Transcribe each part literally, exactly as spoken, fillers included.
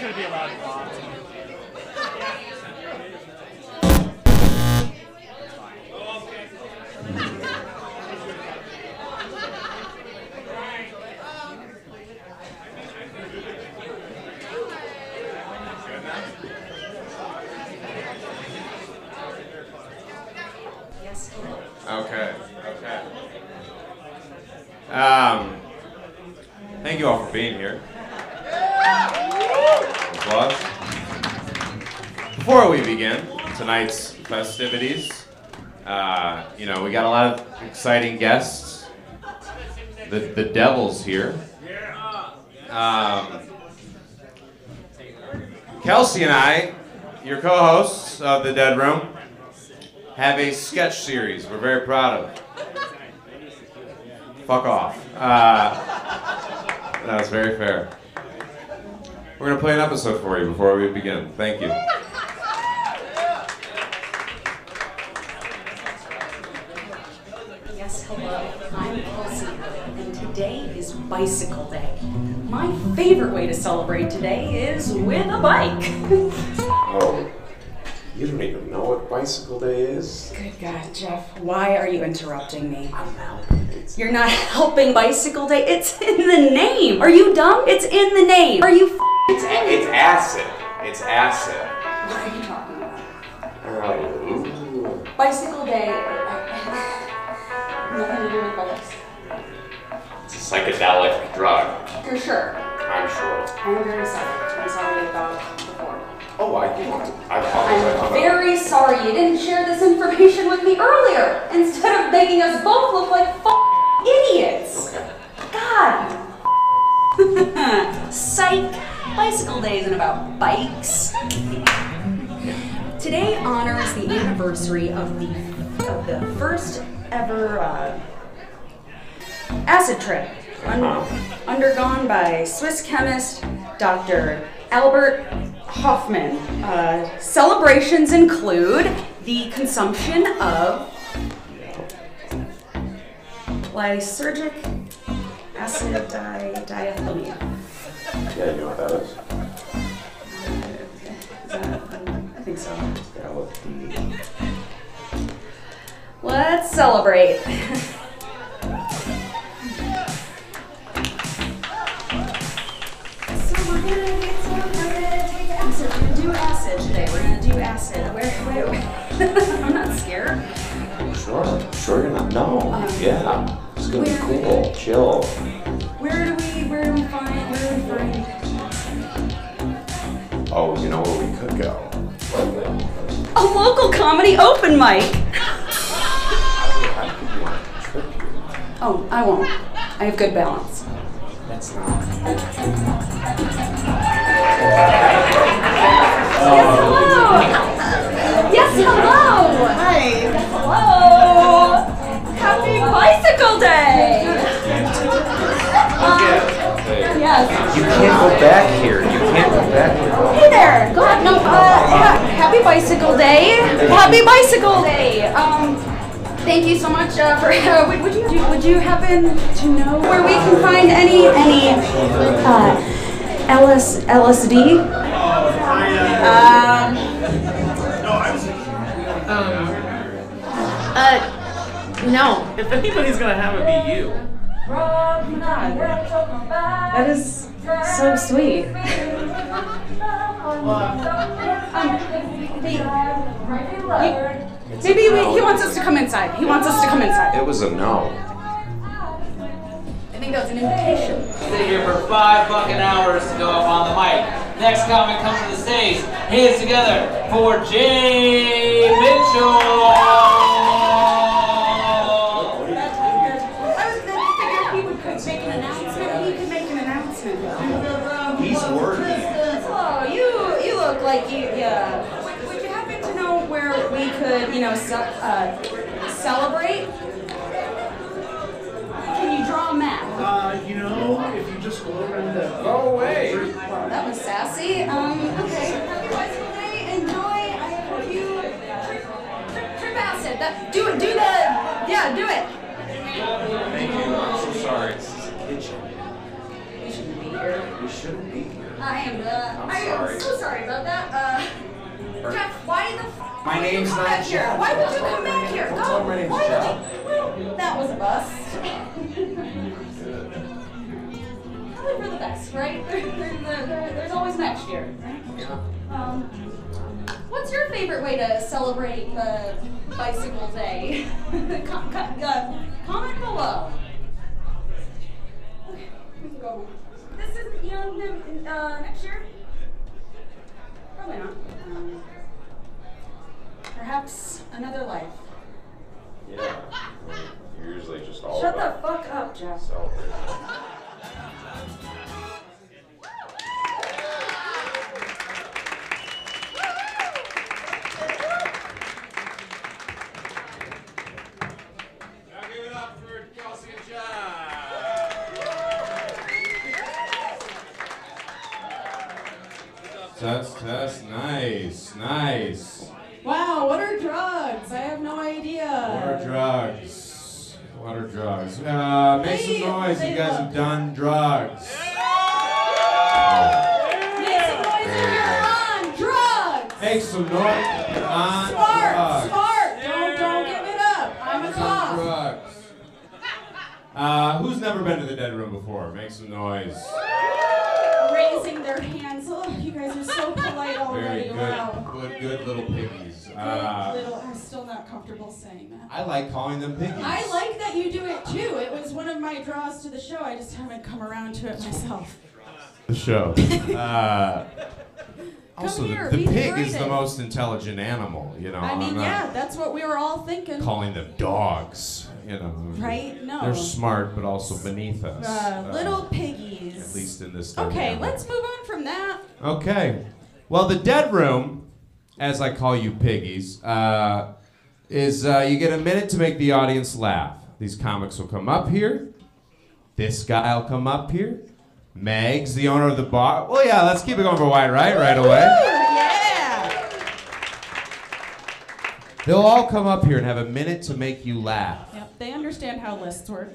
going to be allowed to box. Okay, okay. Um, thank you all for being here. Applause. Before we begin tonight's festivities, uh, you know, we got a lot of exciting guests. The the Devil's here. Um, Kelsey and I, your co-hosts of the Dead Room, have a sketch series we're very proud of. Fuck off. Uh, that was very fair. We're going to play an episode for you before we begin. Thank you. Yes, hello. I'm Kelsey, and today is Bicycle Day. My favorite way to celebrate today is with a bike. Oh. You don't even know what Bicycle Day is? Good God, Jeff, why are you interrupting me? I'm helping. It's... You're not helping Bicycle Day. It's in the name. Are you dumb? It's in the name. Are you f***ing It's, it's acid. It's acid. What are you talking about? Oh. Bicycle Day. Nothing to do with bikes. It's a psychedelic drug. For sure. I'm sure. I'm very sorry. I'm sorry about before. Oh, I do want to. I apologize. I'm very sorry you didn't share this information with me earlier, instead of making us both look like f***ing idiots. Okay. God. Psych. Bicycle Day isn't about bikes. Today honors the anniversary of the of the first ever uh, acid trip un- undergone by Swiss chemist Doctor Albert Hoffman. Uh, celebrations include the consumption of lysergic acid di- diethylamine. Yeah, you know what that is? Is that, um, I think so. Yeah, look. Let's celebrate. So we're gonna, so we're gonna take acid. We're gonna do acid today. We're gonna do acid. Where, where, where? I'm not scared. Sure. Sure you're not. No. Um, yeah. It's gonna where- be cool. Chill. Where do we, where do we find, where do we find? Oh, you know where we could go? A local comedy open mic. I could want to trick you. Oh, I won't. I have good balance. That's not. Yes, hello. Yes, hello. Hi. Yes, hello. Happy Bicycle Day. Um, yes. You can't go back here. You can't go back here. Hey there. Go ahead. No. Uh, ha- happy Bicycle Day. Happy Bicycle Day. Um. Thank you so much uh, for. Uh, would, would you would you happen to know where we can find any any uh, L S L S D? Um. Uh, no. If anybody's gonna have it, be you. That is so sweet. um, he, maybe we, he wants us to come inside. He wants us to come inside. It was a no. I think that was an invitation. Sit here for five fucking hours to go up on the mic. Next comic comes to the stage. Hands together for Jay Mitchell. I was going to figure he would could make an announcement. He could make an announcement. He's working. Oh, you you look like you. Yeah. Would, would you happen to know where we could, you know, ce- uh, celebrate? Can you draw a map? Uh, you know, if you just go around the... Go away. Wow, that was sassy. Um, okay. Happy Bicycle Day. Enjoy. I hope you trip, trip, trip acid. That, do it. Do the. Yeah, do it. Thank you. I'm so sorry. This is a kitchen. We shouldn't be here. We shouldn't be here. Uh, I am. Uh, I am sorry. so sorry about that. Uh, Jeff, why the? F- My why would you name's come not back here? Jeff. Why would you come back here? Don't Go. tell me my name's Why Jeff. would you? Well, that was a bust. Probably for the best, right? There, there, there, there, there's always next year, right? Yeah. Um, what's your favorite way to celebrate the bicycle day? com- com- uh, comment below. Okay, we can go. This is, you know, ne- uh, next year? Probably not. Um, perhaps another life. Yeah. You're usually just all Shut the about fuck up, Jeff. celebrating. Now give it up for Kelsey and John. Test, test, nice, nice. Wow, what are drugs? I have no idea. What are drugs? What are drugs? Uh, make They- some noise. they You guys look- have done drugs. Make some noise if you're on drugs. Make some noise on Smart, drugs. smart. Don't, don't give it up. I'm a On cop. drugs. Uh, who's never been to the dead room before? Make some noise. Raising their hands. Oh, you guys are so polite Very already. good, Wow. good, good little piggies. Good Uh, little, I'm still not comfortable saying that. I like calling them piggies. I like that you do it too. It was one of my draws to the show. I just haven't come around to it myself. the show. Uh, also, here, the, the be pig is the delighted. most intelligent animal. You know, I mean, I'm not yeah, that's what we were all thinking. calling them dogs. You know, Right? No. They're smart, but also beneath us. Uh, Uh, little piggies. At least in this. Okay, dynamic. let's move on from that. Okay. Well, the dead room, as I call you piggies, uh, is uh, you get a minute to make the audience laugh. These comics will come up here. This guy will come up here. Megs, the owner of the bar. Well, yeah, let's keep it going for wide right right away. Yeah. They'll all come up here and have a minute to make you laugh. Yep, they understand how lists work.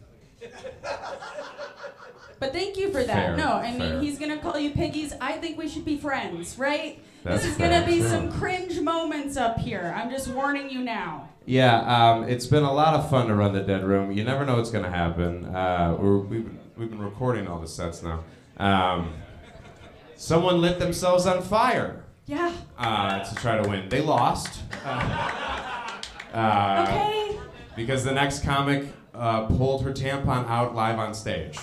But thank you for that. Fair, no, I mean, fair. he's going to call you piggies. I think we should be friends, right? That's this is going to fair, be too. some cringe moments up here. I'm just warning you now. Yeah, um, it's been a lot of fun to run the dead room. You never know what's going to happen. Uh, we're, we've, been, we've been recording all the sets now. Um, someone lit themselves on fire Yeah. uh, to try to win. They lost. Uh, uh, Okay. Because the next comic uh, pulled her tampon out live on stage.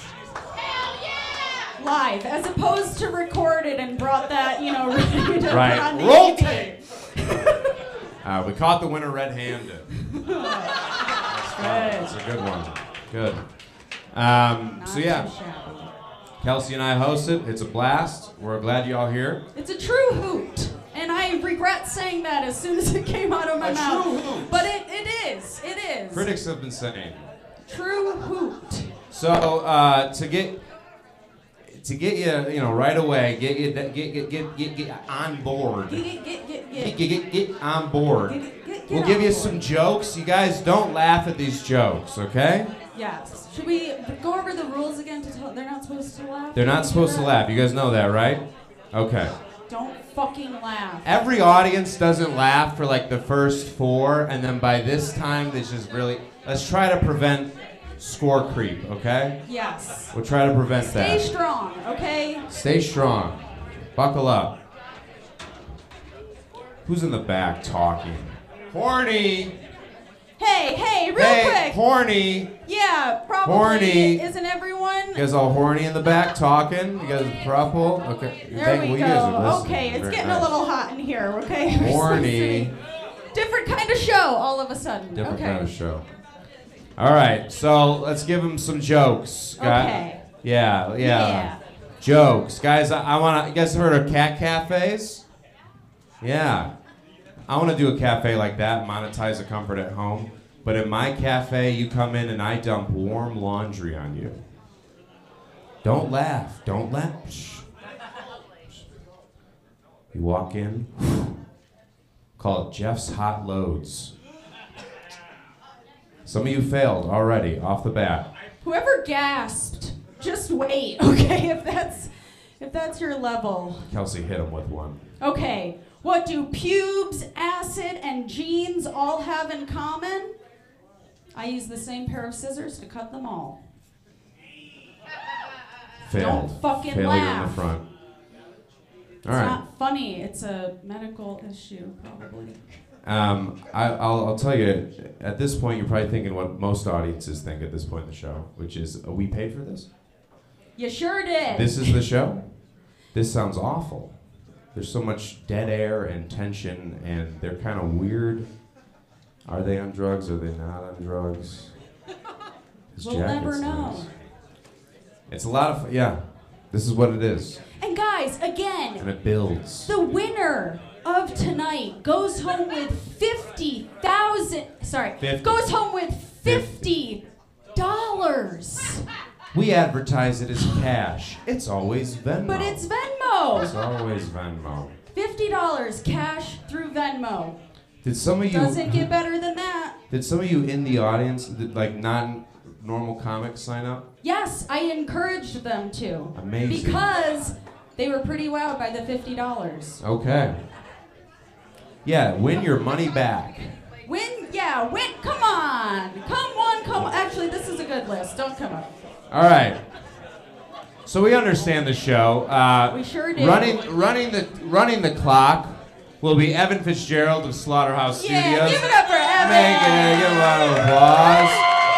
Live, as opposed to recorded and brought that, you know, ready to Right. put on the Roll T V. tape. Uh, we caught the winner red-handed. That's fun. That's a good one. Good. Um, Not so yeah, too shabby. Kelsey and I host it. It's a blast. We're glad you all here. It's a true hoot. And I regret saying that as soon as it came out of my A mouth. true hoot. But it, it is. It is. Critics have been saying. True hoot. So uh, to get to get you, you know, right away, get you get get get get, get on board. Get, get, get, get, Get, get. get, get, get on board. Get, get, get We'll on give you board. some jokes. You guys don't laugh at these jokes, okay? Yes. Should we go over the rules again to tell they're not supposed to laugh? They're not supposed to laugh. You guys know that, right? Okay. Don't fucking laugh. Every audience doesn't laugh for like the first four, and then by this time, this is really. Let's try to prevent score creep, okay? Yes. We'll try to prevent Stay that. strong, okay? Stay strong. Buckle up. Who's in the back talking? Horny. Hey, hey, real Hey, quick. horny. Yeah, probably. Horny. Isn't everyone? You guys all horny in the back talking? You guys a throuple? Okay. There Thank- we well, you guys are go. listening. Okay, it's Very getting nice. a little hot in here, okay? We're Horny. supposed to be- Different kind of show all of a sudden. Different okay. kind of show. All right, so let's give him some jokes. guy- Okay. Yeah, yeah. Yeah. Jokes, guys. I, I want to. You guys heard of cat cafes? Yeah. I want to do a cafe like that, monetize the comfort at home. But in my cafe, you come in and I dump warm laundry on you. Don't laugh. Don't laugh. Shh. You walk in. Call it Jeff's Hot Loads. Some of you failed already off the bat. Whoever gasped, just wait, okay? If that's If that's your level. Kelsey hit him with one. Okay, what do pubes, acid, and jeans all have in common? I use the same pair of scissors to cut them all. Failed. Don't fucking Failure laugh. in the front. It's All right. not funny. It's a medical issue, probably. Um, I, I'll, I'll tell you, at this point, you're probably thinking what most audiences think at this point in the show, which is, are we paid for this? You sure did. This is the show? This sounds awful. There's so much dead air and tension, and they're kind of weird. Are they on drugs? Are they not on drugs? His We'll jacket's never know. nice. It's a lot of, yeah, this is what it is. And guys, again, And it builds. the winner of tonight goes home with fifty thousand. Sorry, fifty. goes home with fifty dollars. We advertise it as cash. It's always Venmo. But it's Venmo. It's always Venmo. Fifty dollars cash through Venmo. Did some of you Doesn't get better than that. Did some of you in the audience, that, like non-normal comics, sign up? Yes, I encouraged them to. Amazing. Because they were pretty wowed by the fifty dollars. Okay. Yeah, win your money back. Win, yeah, win, come on. Come one, come Actually, this is a good list. Don't come up. All right. So we understand the show. Uh, We sure do. Running, running the, running the clock will be Evan Fitzgerald of Slaughterhouse Yeah, Studios. give it up for Evan. Make it, give him a round of applause.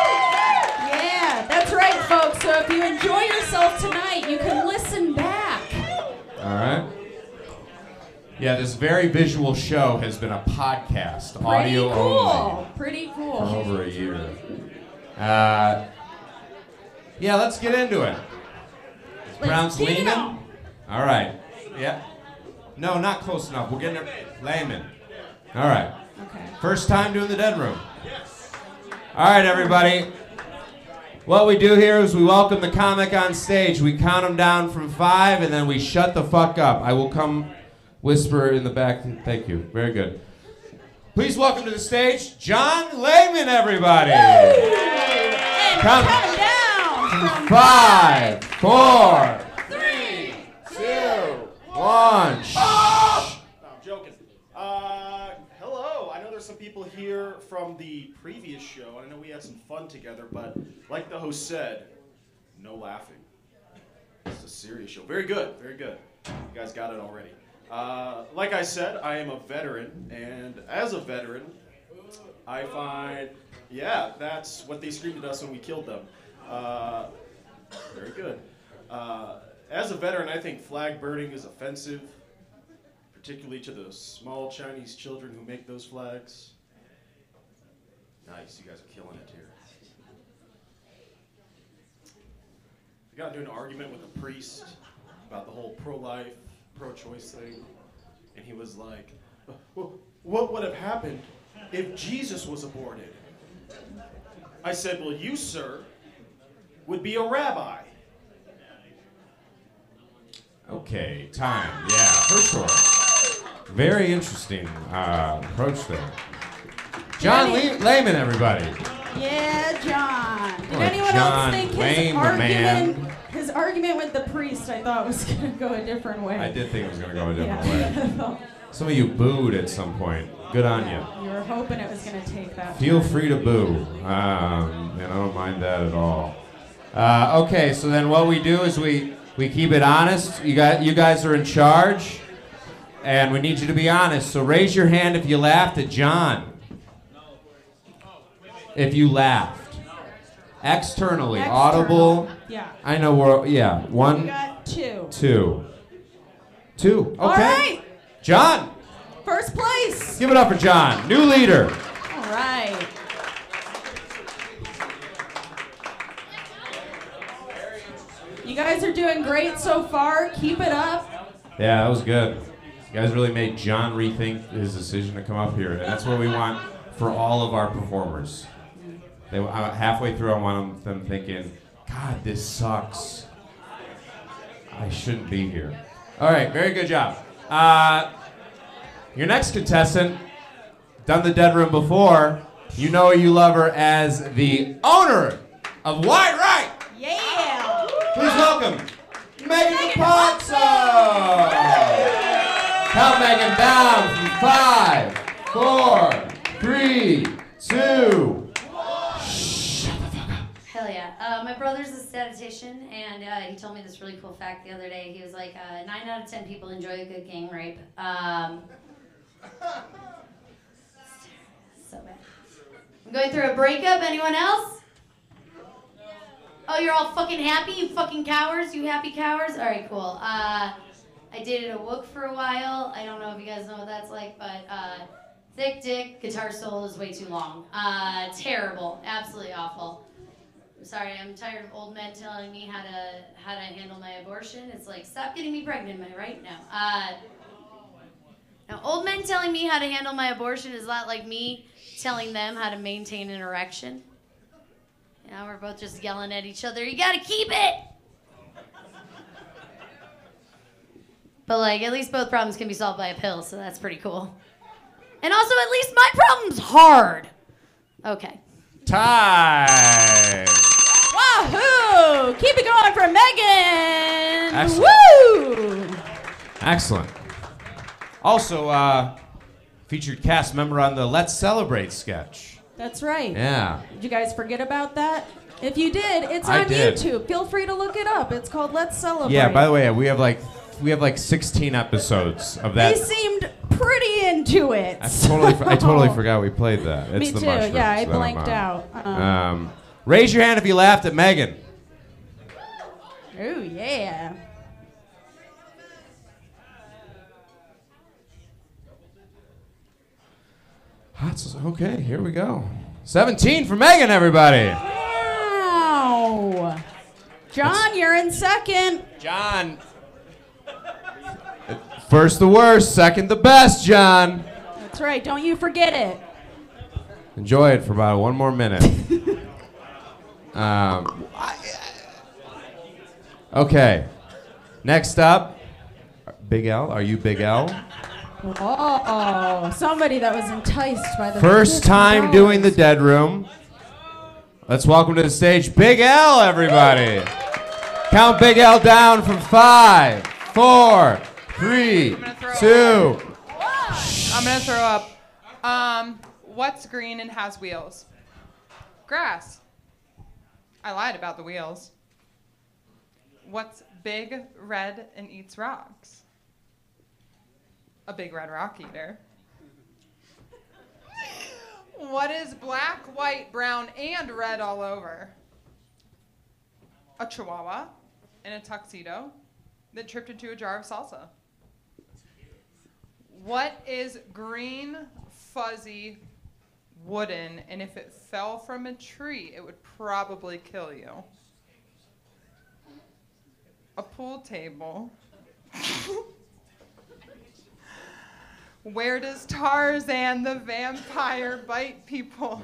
Yeah, that's right, folks. So if you enjoy yourself tonight, you can listen back. All right. Yeah, this very visual show has been a podcast, Pretty audio cool. only, Pretty for cool. over a year. Uh, yeah, let's get into it. It's Let's pronounced dig it Lehman? out. All right. Yeah. No, not close enough. We're getting it. Layman. All right. Okay. First time doing the Dead Room. All right, everybody. What we do here is we welcome the comic on stage. We count them down from five, and then we shut the fuck up. I will come whisper in the back. Thank you. Very good. Please welcome to the stage, John Layman, everybody. And Count- count down from Five, four, three, two, one. Shh. No, I'm joking. Uh, hello. I know there's some people here from the previous show. I know we had some fun together, but like the host said, no laughing. It's a serious show. Very good. Very good. You guys got it already. Uh, like I said, I am a veteran, and as a veteran, I find, yeah, that's what they screamed at us when we killed them. Uh, very good. Uh, as a veteran, I think flag burning is offensive, particularly to the small Chinese children who make those flags. Nice, you guys are killing it here. I got into an argument with a priest about the whole pro-life, pro-choice thing, and he was like, well, what would have happened if Jesus was aborted? I said, well, you, sir, would be a rabbi. Okay, time. Yeah, for sure. Very interesting uh, approach there. John Any- Le- Layman, everybody. Yeah, John. Did Oh, anyone John else think his Lame, argument, man. his argument with the priest, I thought was gonna go a different way. I did think it was going to go a different Yeah. way. Some of you booed at some point. Good on you. You were hoping it was gonna take that. Feel turn. free to boo, um, and I don't mind that at all. Uh, okay, so then what we do is we we keep it honest. You got you guys are in charge, and we need you to be honest. So raise your hand if you laughed at John. If you laughed, externally, External. audible. Yeah. I know we're yeah We one, got two. two, two. Okay, All right. John, First place. give it up for John, new leader. All right. You guys are doing great so far. Keep it up. Yeah, that was good. You guys really made John rethink his decision to come up here, and that's what we want for all of our performers. They uh, halfway through, I want them thinking, "God, this sucks. I shouldn't be here." All right, very good job. Uh, your next contestant, done the Dead Room before. You know her, you love her as the owner of White Right. Yeah. Please welcome Megan Capozzo! Count Megan down from five, four, three, two. Shut the fuck up. Hell yeah. Uh, my brother's a statistician, and uh, he told me this really cool fact the other day. He was like, uh, nine out of ten people enjoy a good gang rape. Um, so bad. I'm going through a breakup. Anyone else? Oh, you're all fucking happy? You fucking cowards? You happy cowards? All right, cool. Uh, I dated a wook for a while. I don't know if you guys know what that's like, but uh, thick dick, guitar solo is way too long. Uh, terrible. Absolutely awful. I'm sorry, I'm tired of old men telling me how to how to handle my abortion. It's like, stop getting me pregnant, am I right? No. Uh, now, old men telling me how to handle my abortion is a lot like me telling them how to maintain an erection. You know, we're both just yelling at each other, you gotta keep it! But like, at least both problems can be solved by a pill, so that's pretty cool. And also, at least my problem's hard. Okay. Time. Wahoo! Keep it going for Megan! Excellent. Woo! Excellent. Also, uh, featured cast member on the Let's Celebrate sketch. That's right. Yeah. Did you guys forget about that? If you did, it's I on did. YouTube. Feel free to look it up. It's called Let's Celebrate. Yeah, by the way, we have like we have like sixteen episodes of that. They seemed pretty into it. I totally, I totally so- forgot we played that. It's Me the too. mushrooms Yeah, I that I'm blanked on. out. Um, Um, raise your hand if you laughed at Megan. Oh, yeah. That's, okay, here we go. seventeen for Megan, everybody. Wow. John, you're in second. John. First the worst, second the best, John. That's right. Don't you forget it. Enjoy it for about one more minute. um, okay. Next up, Big L. Are you Big L? Oh, somebody that was enticed by the First time doing the Dead Room. Let's welcome to the stage Big L, everybody. Count Big L down from five, four, three, two. I'm gonna throw up. Um, what's green and has wheels? Grass. I lied about the wheels. What's big, red, and eats rocks? A big red rock eater. What is black, white, brown, and red all over? A chihuahua in a tuxedo that tripped into a jar of salsa. What is green, fuzzy, wooden, and if it fell from a tree, it would probably kill you? A pool table. Where does Tarzan the vampire bite people?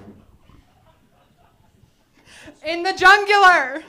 In the jungular.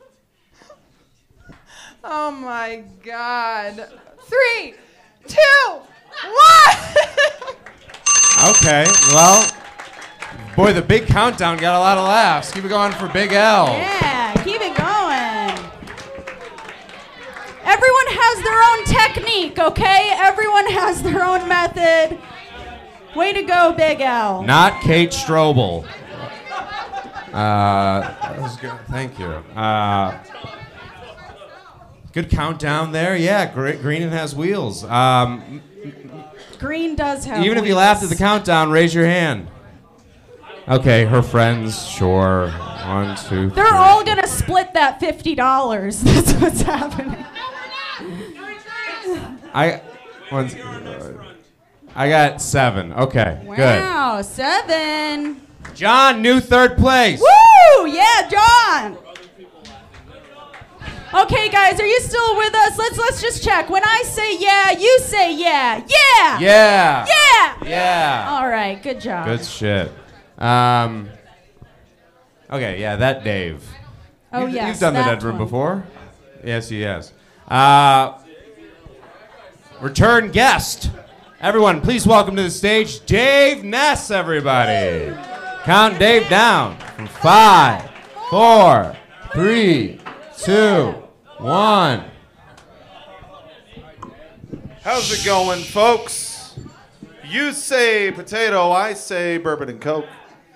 Oh my God. Three, two, one. Okay, well, boy, the big countdown got a lot of laughs. Keep it going for Big L. Yeah, keep it going. Everyone has their own technique, okay? Everyone has their own method. Way to go, Big L. Not Kate Strobel. Uh, that was good. Thank you. Uh, good countdown there. Yeah, gr- green and has wheels. Um, Green does have even if you wheels. laughed at the countdown, raise your hand. Okay, her friends, sure. One, two, They're three. all gonna split that fifty dollars. That's what's happening. I, one, I got seven. Okay, good. Wow, seven. John, new third place. Woo! Yeah, John. Okay, guys, are you still with us? Let's let's just check. When I say yeah, you say yeah. Yeah. Yeah. Yeah. Yeah. All right, good job. Good shit. Um, okay, yeah, that Dave. Oh, you've, yes, You've done the that Dead Room one. before? Yes, he has. Uh, return guest. Everyone, please welcome to the stage Dave Ness, everybody. Count Dave down from five, four, three, two, one. How's it going, folks? You say potato, I say bourbon and Coke.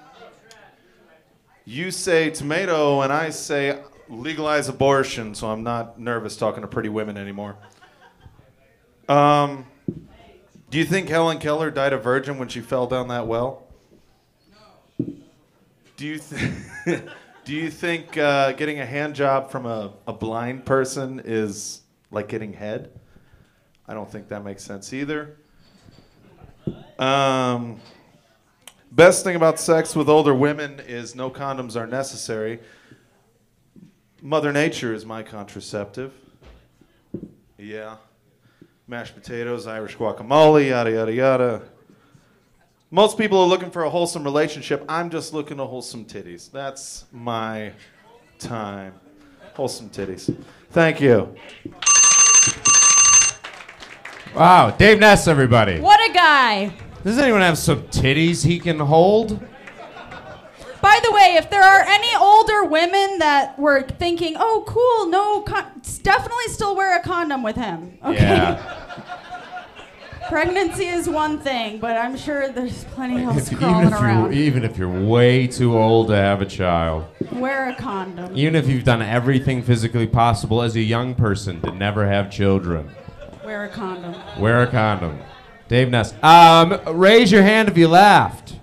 You say tomato, and I say legalize abortion, so I'm not nervous talking to pretty women anymore. Um, do you think Helen Keller died a virgin when she fell down that well? Do you th- do you think uh, getting a hand job from a, a blind person is like getting head? I don't think that makes sense either. Um, best thing about sex with older women is no condoms are necessary. Mother Nature is my contraceptive. Yeah. Mashed potatoes, Irish guacamole, yada, yada, yada. Most people are looking for a wholesome relationship. I'm just looking to wholesome titties. That's my time. Wholesome titties. Thank you. Wow, Dave Ness, everybody. What a guy. Does anyone have some titties he can hold? By the way, if there are any older women that were thinking, oh, cool, no, con- definitely still wear a condom with him. Okay. Yeah. Pregnancy is one thing, but I'm sure there's plenty else If- crawling even if around. you're even if you're way too old to have a child, Wear a condom. even if you've done everything physically possible as a young person to never have children, Wear a condom. wear a condom. Dave Ness. Um, raise your hand if you laughed.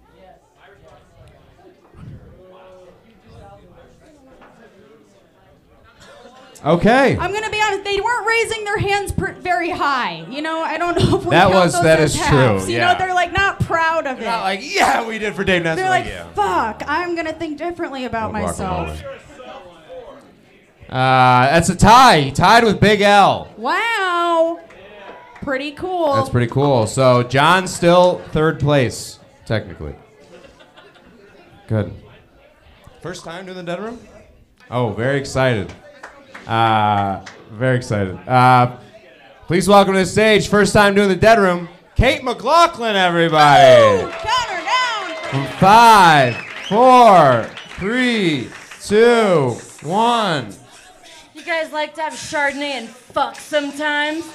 Okay. I'm gonna be honest. They weren't raising their hands pr- very high. You know, I don't know if we That count was- those that as is halves. true, You yeah. know, they're like not proud of it. Not like, yeah, we did for Dave Ness. They're Like, like, yeah. fuck. I'm gonna think differently about No myself. guacamole. Uh, that's a tie. He tied with Big L. Wow. Pretty cool. That's pretty cool. So John's still third place, technically. Good. First time doing the Dead Room? Oh, very excited. Uh, very excited. Uh, please welcome to the stage, first time doing the Dead Room, Kate McLaughlin, everybody. Ooh, count her down. Five, four, three, two, one. You guys like to have Chardonnay and fuck sometimes?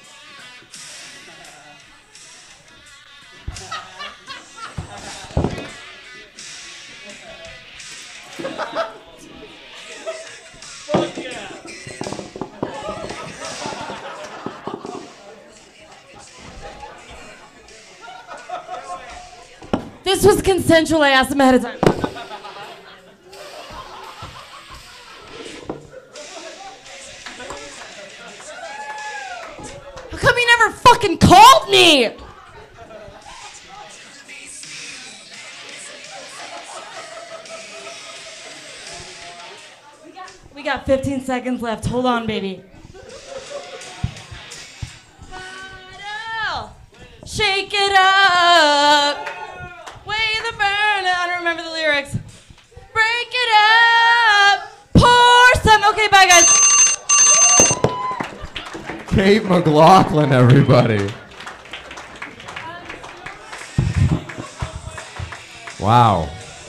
This was consensual. I asked him ahead of time. How come you never fucking called me? We got, we got fifteen seconds left. Hold on, baby. Bottle, shake it up. Way the burn. I don't remember the lyrics. Break it up. Pour some. Okay, bye, guys. Kate McLaughlin, everybody. Wow.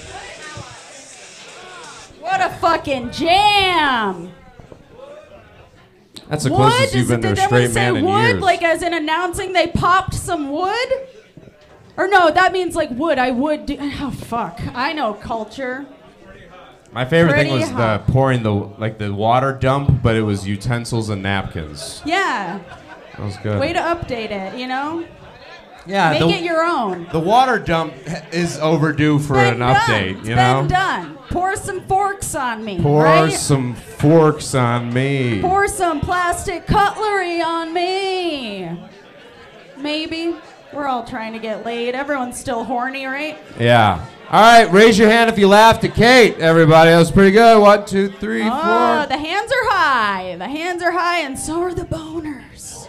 What a fucking jam. That's the Wood? closest you've Is- been to a did everyone straight say man in wood? years. Like as in announcing they popped some wood? Or no, that means like wood. I would do. Oh fuck. I know culture. My favorite thing Pretty was hot. the pouring the like the water dump, but it was utensils and napkins. Yeah. That was good. Way to update it, you know? Yeah, Make the- it your own. The water dump is overdue for Been an done. update, It's you know? been done. Pour some forks on me. Pour right? some forks on me. Pour some plastic cutlery on me. Maybe. We're all trying to get laid. Everyone's still horny, right? Yeah. All right, raise your hand if you laughed at Kate, everybody. That was pretty good. One, two, three, Oh, four. the hands are high. The hands are high, and so are the boners.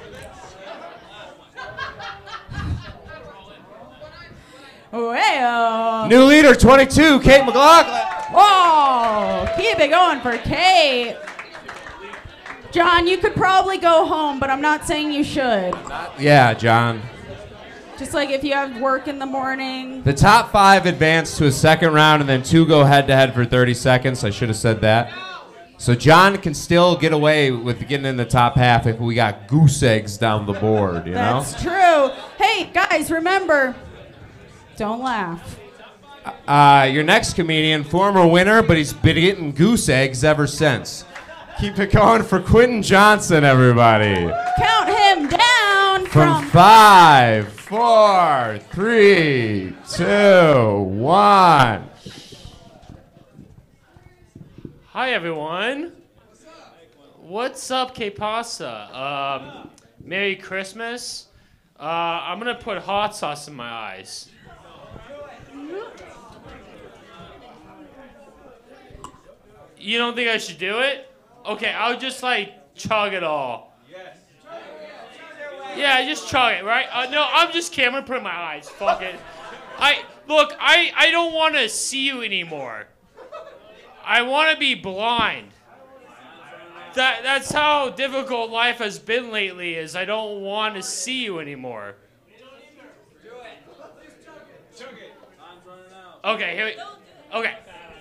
Well. New leader, twenty-two, Kate McLaughlin. Oh, keep it going for Kate. John, you could probably go home, but I'm not saying you should. Yeah, John. Just like if you have work in the morning. The top five advance to a second round, and then two go head-to-head for thirty seconds. I should have said that. So John can still get away with getting in the top half if we got goose eggs down the board, you know? That's true. Hey, guys, remember, don't laugh. Uh, your next comedian, former winner, but he's been getting goose eggs ever since. Keep it going for Quentin Johnson, everybody. Count him down From from, five, four, three, two, one. Hi, everyone. What's up, Que Pasa? Um, Merry Christmas. Uh, I'm going to put hot sauce in my eyes. You don't think I should do it? Okay, I'll just, like, chug it all. Yeah, just chug it, right? Uh, no, I'm just kidding. I'm going to put it in my eyes. Fuck it. I, look, I, I don't want to see you anymore. I want to be blind. That that's how difficult life has been lately. Is I don't want to see you anymore. Okay, here we. Okay.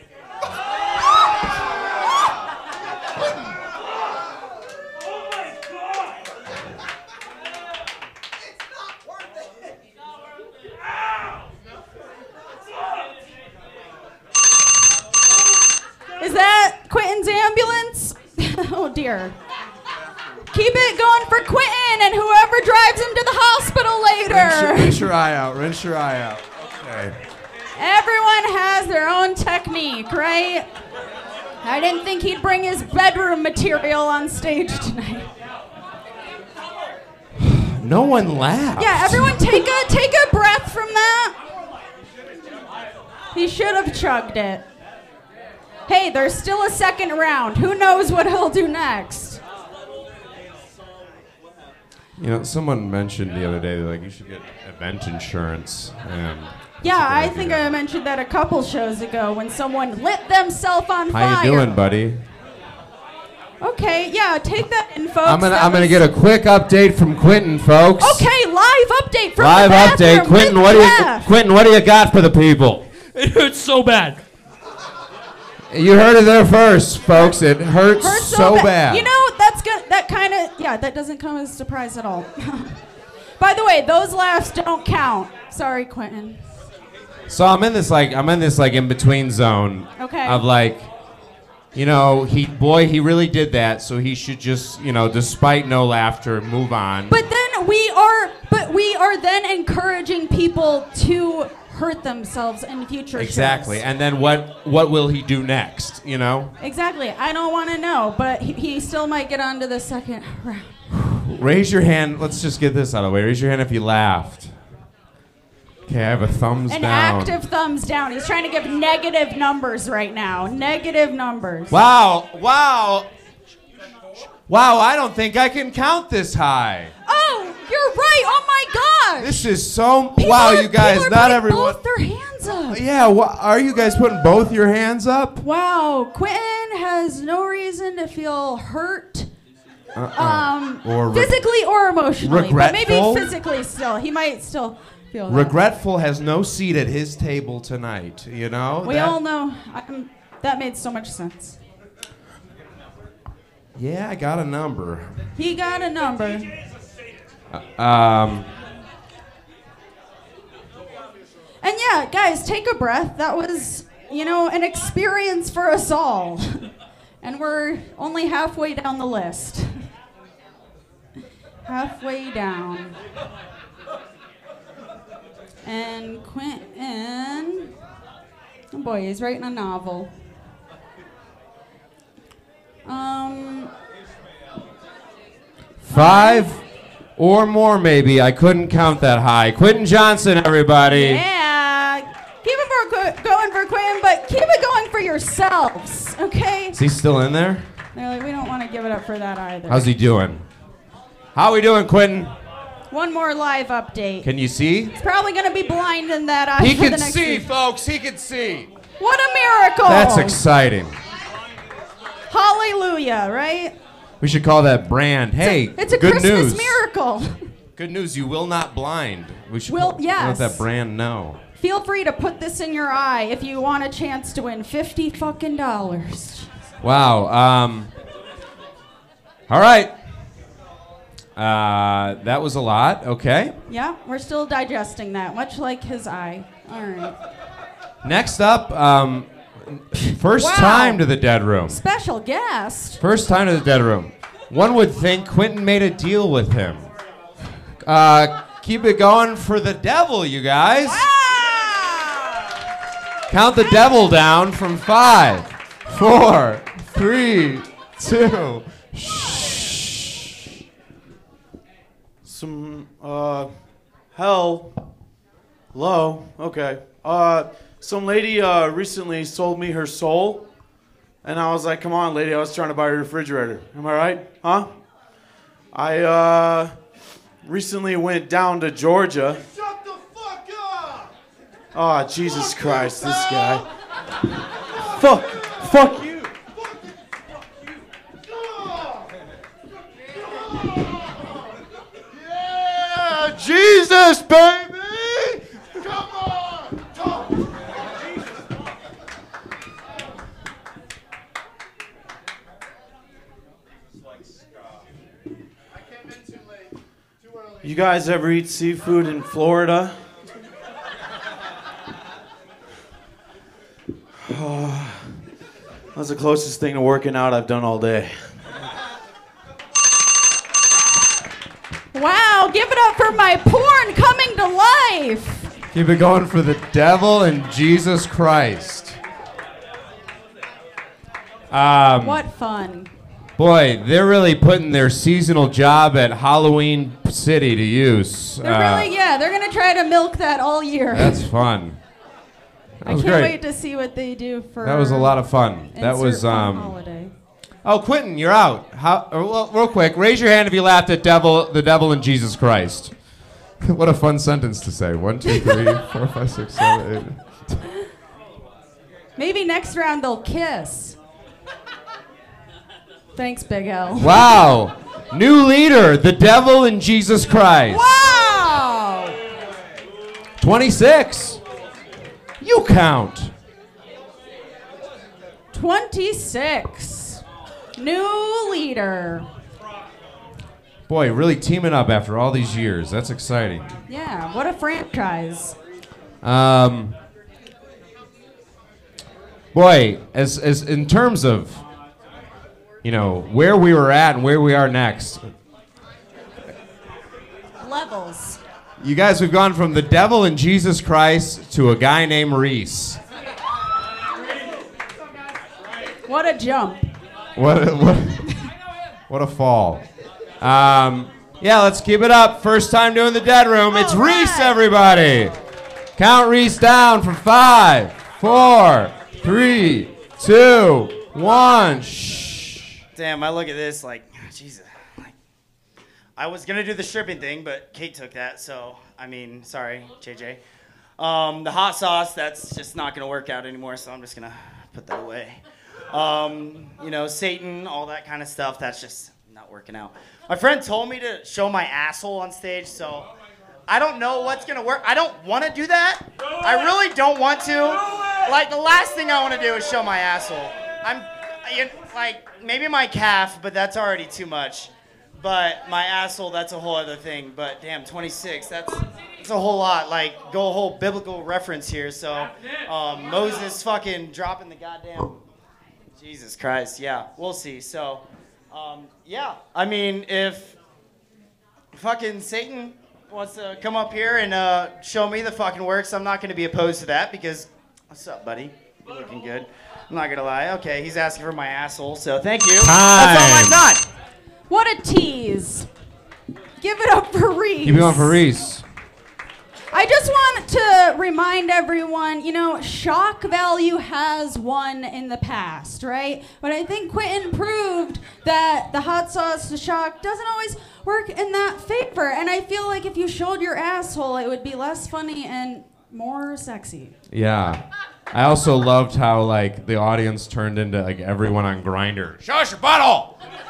Is that Quentin's ambulance? Oh dear. Keep it going for Quentin and whoever drives him to the hospital later. Rinse your, rinse your eye out. Rinse your eye out. Okay. Everyone has their own technique, right? I didn't think he'd bring his bedroom material on stage tonight. No one laughed. Yeah, everyone take a take a breath from that. He should have chugged it. Hey, there's still a second round. Who knows what he'll do next? You know, someone mentioned the other day that, like, you should get event insurance. And Yeah, I think I mentioned that a couple shows ago when someone lit themselves on fire. How you doing, buddy? Okay, yeah, take that in, folks. I'm gonna That I'm gonna was- get a quick update from Quentin, folks. Okay, live update from Live the bathroom update, Quentin. with What do you Jeff. Quentin? What do you got for the people? It hurts so bad. You heard it there first, folks. It hurts, Hurts so, bad. You know, that's good. That kind of, yeah, that doesn't come as a surprise at all. By the way, those laughs don't count. Sorry, Quentin. So I'm in this like I'm in this like in between zone Okay. of like, you know, he boy he really did that, so he should just, you know, despite no laughter, move on. But then we are, but we are then encouraging people to hurt themselves in future Exactly. shows. And then what what will he do next, you know? Exactly. I don't want to know, but he, he still might get on to the second round. Raise your hand. Let's just get this out of the way. Raise your hand if you laughed. Okay, I have a thumbs An down. active thumbs down. He's trying to give negative numbers right now. Negative numbers. Wow, wow. Wow, I don't think I can count this high. Oh, you're right. Oh my gosh. This is so People wow, are- you guys, people are not putting everyone. Both their hands up. Yeah, wha- are you guys putting both your hands up? Wow, Quentin has no reason to feel hurt. Uh-uh. Um, Or re- physically or emotionally, but maybe regretful? physically still. He might still feel that. Regretful has no seat at his table tonight, you know? We That- all know. I'm, that made so much sense. Yeah, I got a number. He got a number. Um, And yeah, guys, take a breath. That was, you know, an experience for us all. And we're only halfway down the list. Halfway down. And Quentin, oh boy, he's writing a novel. Um, five or more, maybe. I couldn't count that high. Quentin Johnson, everybody. yeah, keep it for Qu- going for Quentin, but keep it going for yourselves, okay? Is he still in there? They're like, we don't want to give it up for that either. How's he doing? How we doing, Quentin? One more live update. Can you see? He's probably going to be blind in that eye He for can the next see, week. folks. He can see. What a miracle! That's exciting. Hallelujah, right? We should call that brand. Hey, It's a good Christmas news. miracle. Good news. You will not blind. We should Will- call, yes. let that brand know. Feel free to put this in your eye if you want a chance to win fifty fucking dollars. Wow. Um, all right. Uh, that was a lot. Okay. Yeah, we're still digesting that, much like his eye. All right. Next up, um, first Wow. time to the Dead Room. Special guest. First time to the Dead Room. One would think Quentin made a deal with him. Uh, keep it going for the devil, you guys. Count the devil down from five, four, three, two. Some, uh, hell. Hello? Okay. Uh, some lady, uh, recently sold me her soul. And I was like, come on, lady, I was trying to buy a refrigerator. Am I right? Huh? I, uh, recently went down to Georgia. Shut the fuck up! Oh, Jesus Christ, this guy. Fuck. Fuck you. Yeah, Jesus, baby! Come on! Talk. You guys ever eat seafood in Florida? Oh, that's the closest thing to working out I've done all day. Wow, give it up for my porn coming to life. Keep it going for the devil and Jesus Christ. Um, What fun. Boy, they're really putting their seasonal job at Halloween City to use. They're Uh, really, yeah, they're going to try to milk that all year. That's fun. That I was can't great. wait to see what they do for That was a lot of fun. That insert was fun um. holiday. Oh, Quentin, you're out. How? uh, Well, real quick, raise your hand if you laughed at devil, the devil, and Jesus Christ. What a fun sentence to say. One, two, three, four, five, six, seven, eight. Maybe next round they'll kiss. Thanks, Big L. Wow. New leader, the devil and Jesus Christ. Wow. twenty-six. You count. twenty-six. New leader. Boy, really teaming up after all these years. That's exciting. Yeah, what a franchise. Um, boy, as as in terms of, you know, where we were at and where we are next. Levels. You guys, we've gone from the devil and Jesus Christ to a guy named Reese. What a jump. What a, what, what a fall. Um, yeah, let's keep it up. First time doing the Dead Room. It's Reese, everybody. Count Reese down from five, four, three, two, one. Shh. Damn, I look at this like, Jesus. Like, I was gonna do the stripping thing, but Kate took that, so I mean, sorry, J J. Um, the hot sauce, that's just not gonna work out anymore, so I'm just gonna put that away. Um, you know, Satan, all that kind of stuff, that's just not working out. My friend told me to show my asshole on stage, so I don't know what's gonna work. I don't want to do that. I really don't want to. Like, the last thing I want to do is show my asshole. I'm, you know, like, maybe my calf, but that's already too much. But my asshole, that's a whole other thing. But damn, twenty-six, that's, that's a whole lot. Like, go a whole biblical reference here. So, um, Moses fucking dropping the goddamn, Jesus Christ, yeah, we'll see. So, um, yeah, I mean, if fucking Satan wants to come up here and uh, show me the fucking works, I'm not going to be opposed to that because, what's up, buddy? You're looking good. I'm not going to lie. Okay, he's asking for my asshole, so thank you. That's all my time. What a tease. Give it up for Reese. Keep it going for Reese. I just want to remind everyone, you know, shock value has won in the past, right? But I think Quentin proved that the hot sauce to shock doesn't always work in that favor. And I feel like if you showed your asshole, it would be less funny and more sexy. Yeah. I also loved how, like, the audience turned into, like, everyone on Grindr. Show us your butthole!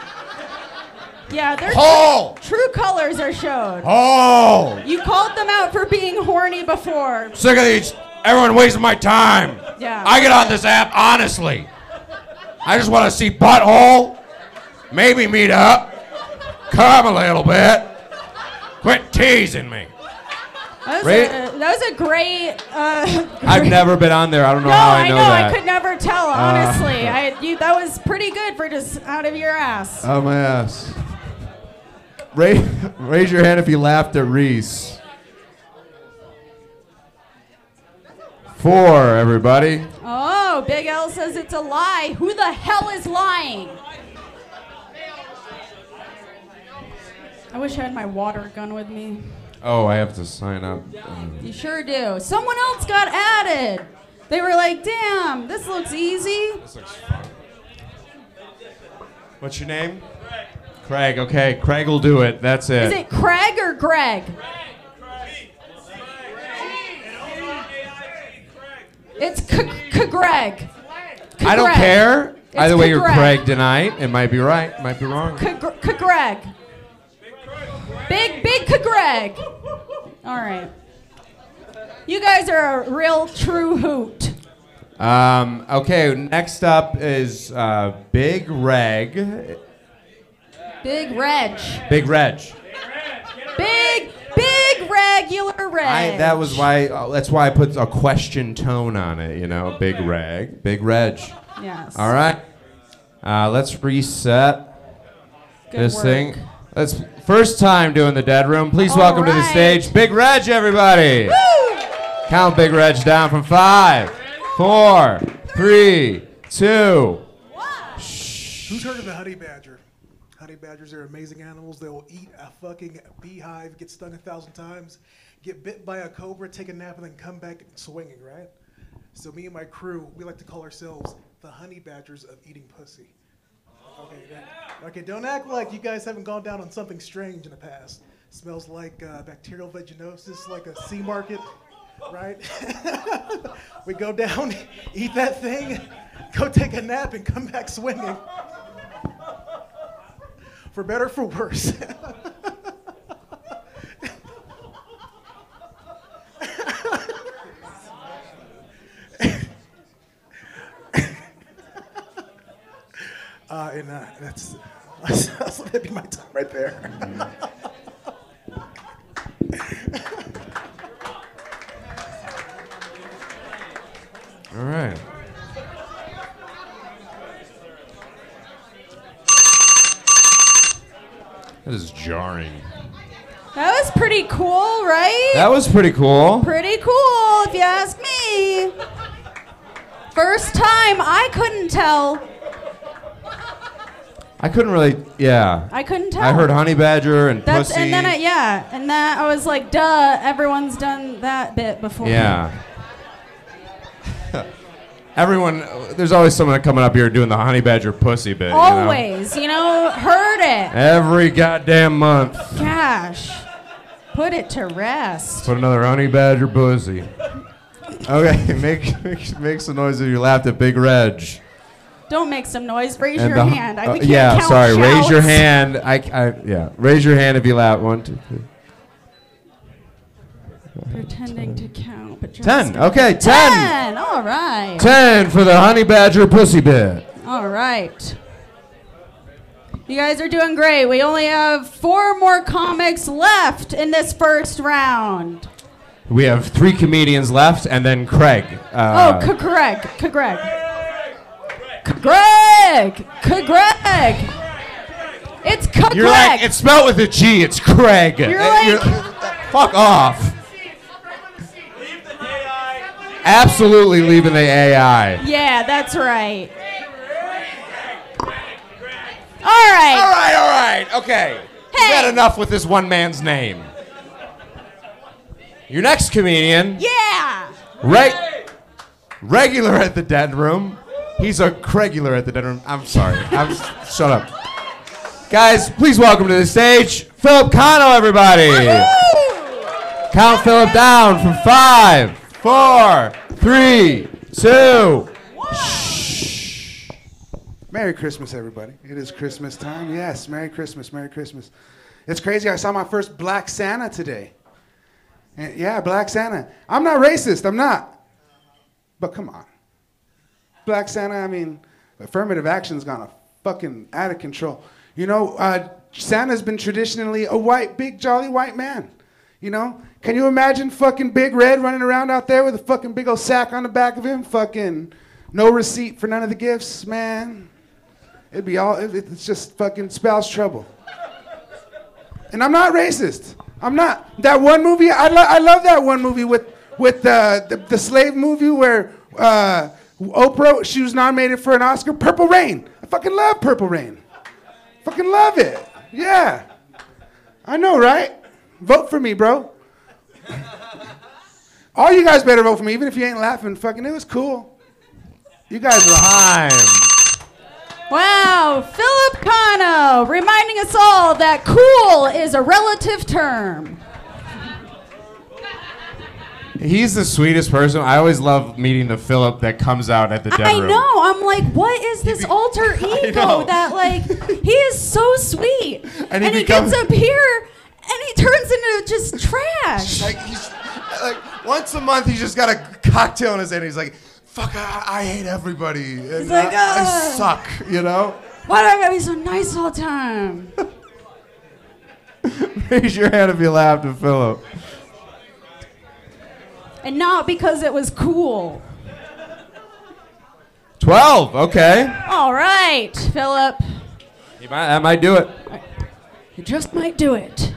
Yeah, their Hole! true, true colors are showed. Hole! You called them out for being horny before. Sick of these. Everyone wasting my time. Yeah. I get on this app honestly. I just want to see butthole. Maybe meet up. Come a little bit. Quit teasing me. That was, Right? a, that was a great. Uh, I've never been on there. I don't know no, how I I know know. that. I could never tell. Uh, Honestly, I you that was pretty good for just out of your ass. Oh my ass. Raise, raise your hand if you laughed at Reese. Four, everybody. Oh, Big L says it's a lie. Who the hell is lying? I wish I had my water gun with me. Oh, I have to sign up. You sure do. Someone else got added. They were like, damn, this looks easy. This looks fun. What's your name? Craig. Craig, okay. Craig will do it. That's it. Is it Craig or Greg? It's K-Greg. I don't care. Either way, you're K-Greg. Craig tonight. It might be right. It might be wrong. K-Greg. Big, big K-Greg. All right. You guys are a real true hoot. Um, okay, next up is uh, Big Reg. Big Reg. Big Reg. Big, big regular Reg. I, that was why. Uh, that's why I put a question tone on it. You know, Big Reg, Big Reg. Yes. All right. Uh, let's reset Good this work. thing. Let's first time doing the Dead Room. Please All welcome to the right. stage, Big Reg, everybody. Woo! Count Big Reg down from five, four, three, two. Who's heard of the honey badger? Honey badgers are amazing animals. They will eat a fucking beehive, get stung a thousand times, get bit by a cobra, take a nap, and then come back swinging, right? So me and my crew, we like to call ourselves the honey badgers of eating pussy. Okay, that, okay, don't act like you guys haven't gone down on something strange in the past. Smells like uh, bacterial vaginosis, like a sea market, right? We go down, eat that thing, go take a nap, and come back swinging. For better or for worse. uh, and uh, that's, that's that'd be my time right there. All right. That is jarring. That was pretty cool, right? That was pretty cool. Pretty cool, if you ask me. First time, I couldn't tell. I couldn't really, yeah. I couldn't tell. I heard honey badger and That's pussy. and then I, yeah, and that I was like, duh, everyone's done that bit before. Yeah. Everyone, there's always someone coming up here doing the honey badger pussy bit. Always, you know, heard You it. know? Every goddamn month. Gosh, put it to rest. Put another honey badger pussy. Okay, make, make make some noise if you laughed at Big Reg. Don't make some noise. Raise And your the- hand. I, we uh, can't yeah, count sorry. Raise your shouts. hand. I, I yeah. Raise your hand if you laugh. One, two, three. Pretending to count, but just Ten. Okay, ten. Ten. All right. Ten for the honey badger pussy bit. All right. You guys are doing great. We only have four more comics left in this first round. We have three comedians left, and then Craig. Uh, oh, K-Greg. K-Greg. K-Greg. K-Greg. It's K-Greg. You're like, it's spelled with a G. It's Craig. You're Uh, like- fuck off. Absolutely leaving the A I. Yeah, that's right. All right. All right, all right. Okay. Hey. You've had enough with this one man's name. Your next comedian, Yeah. Reg- regular at the Dead Room. He's a Craigular at the Dead Room. I'm sorry. I'm shut up. Guys, please welcome to the stage Philip Cano, everybody. Count Philip down from five, four, three, two. Merry Christmas, everybody. It is Christmas time. Yes, Merry Christmas, Merry Christmas. It's crazy. I saw my first Black Santa today. And yeah, Black Santa. I'm not racist. I'm not. But come on. Black Santa, I mean, Affirmative action's gone fucking out of control. You know, uh, Santa's been traditionally a white, big, jolly white man. You know? Can you imagine fucking Big Red running around out there with a fucking big old sack on the back of him? Fucking no receipt for none of the gifts, man. It'd be all, it, it's just fucking spells trouble. And I'm not racist. I'm not. That one movie, I, lo- I love that one movie with, with uh, the, the slave movie where uh, Oprah, she was nominated for an Oscar. Purple Rain. I fucking love Purple Rain. Fucking love it. Yeah. I know, right? Vote for me, bro. All you guys better vote for me, even if you ain't laughing. Fucking, it was cool. You guys are Time. Wow, Philip Cano reminding us all that cool is a relative term. He's the sweetest person. I always love meeting the Philip that comes out at the dead I room. know. I'm like, what is this alter ego know. that like he is so sweet, And and he he, becomes- gets up here and he turns into just trash. Like, he's, like once a month, he's just got a cocktail in his hand. He's like, "Fuck, I, I hate everybody. And He's like, I, I "Ah." suck," you know. Why do I gotta be so nice all the time? Raise your hand if you laughed at Philip. And not because it was cool. Twelve. Okay. All right, Philip. You might, that might do it. You just might do it.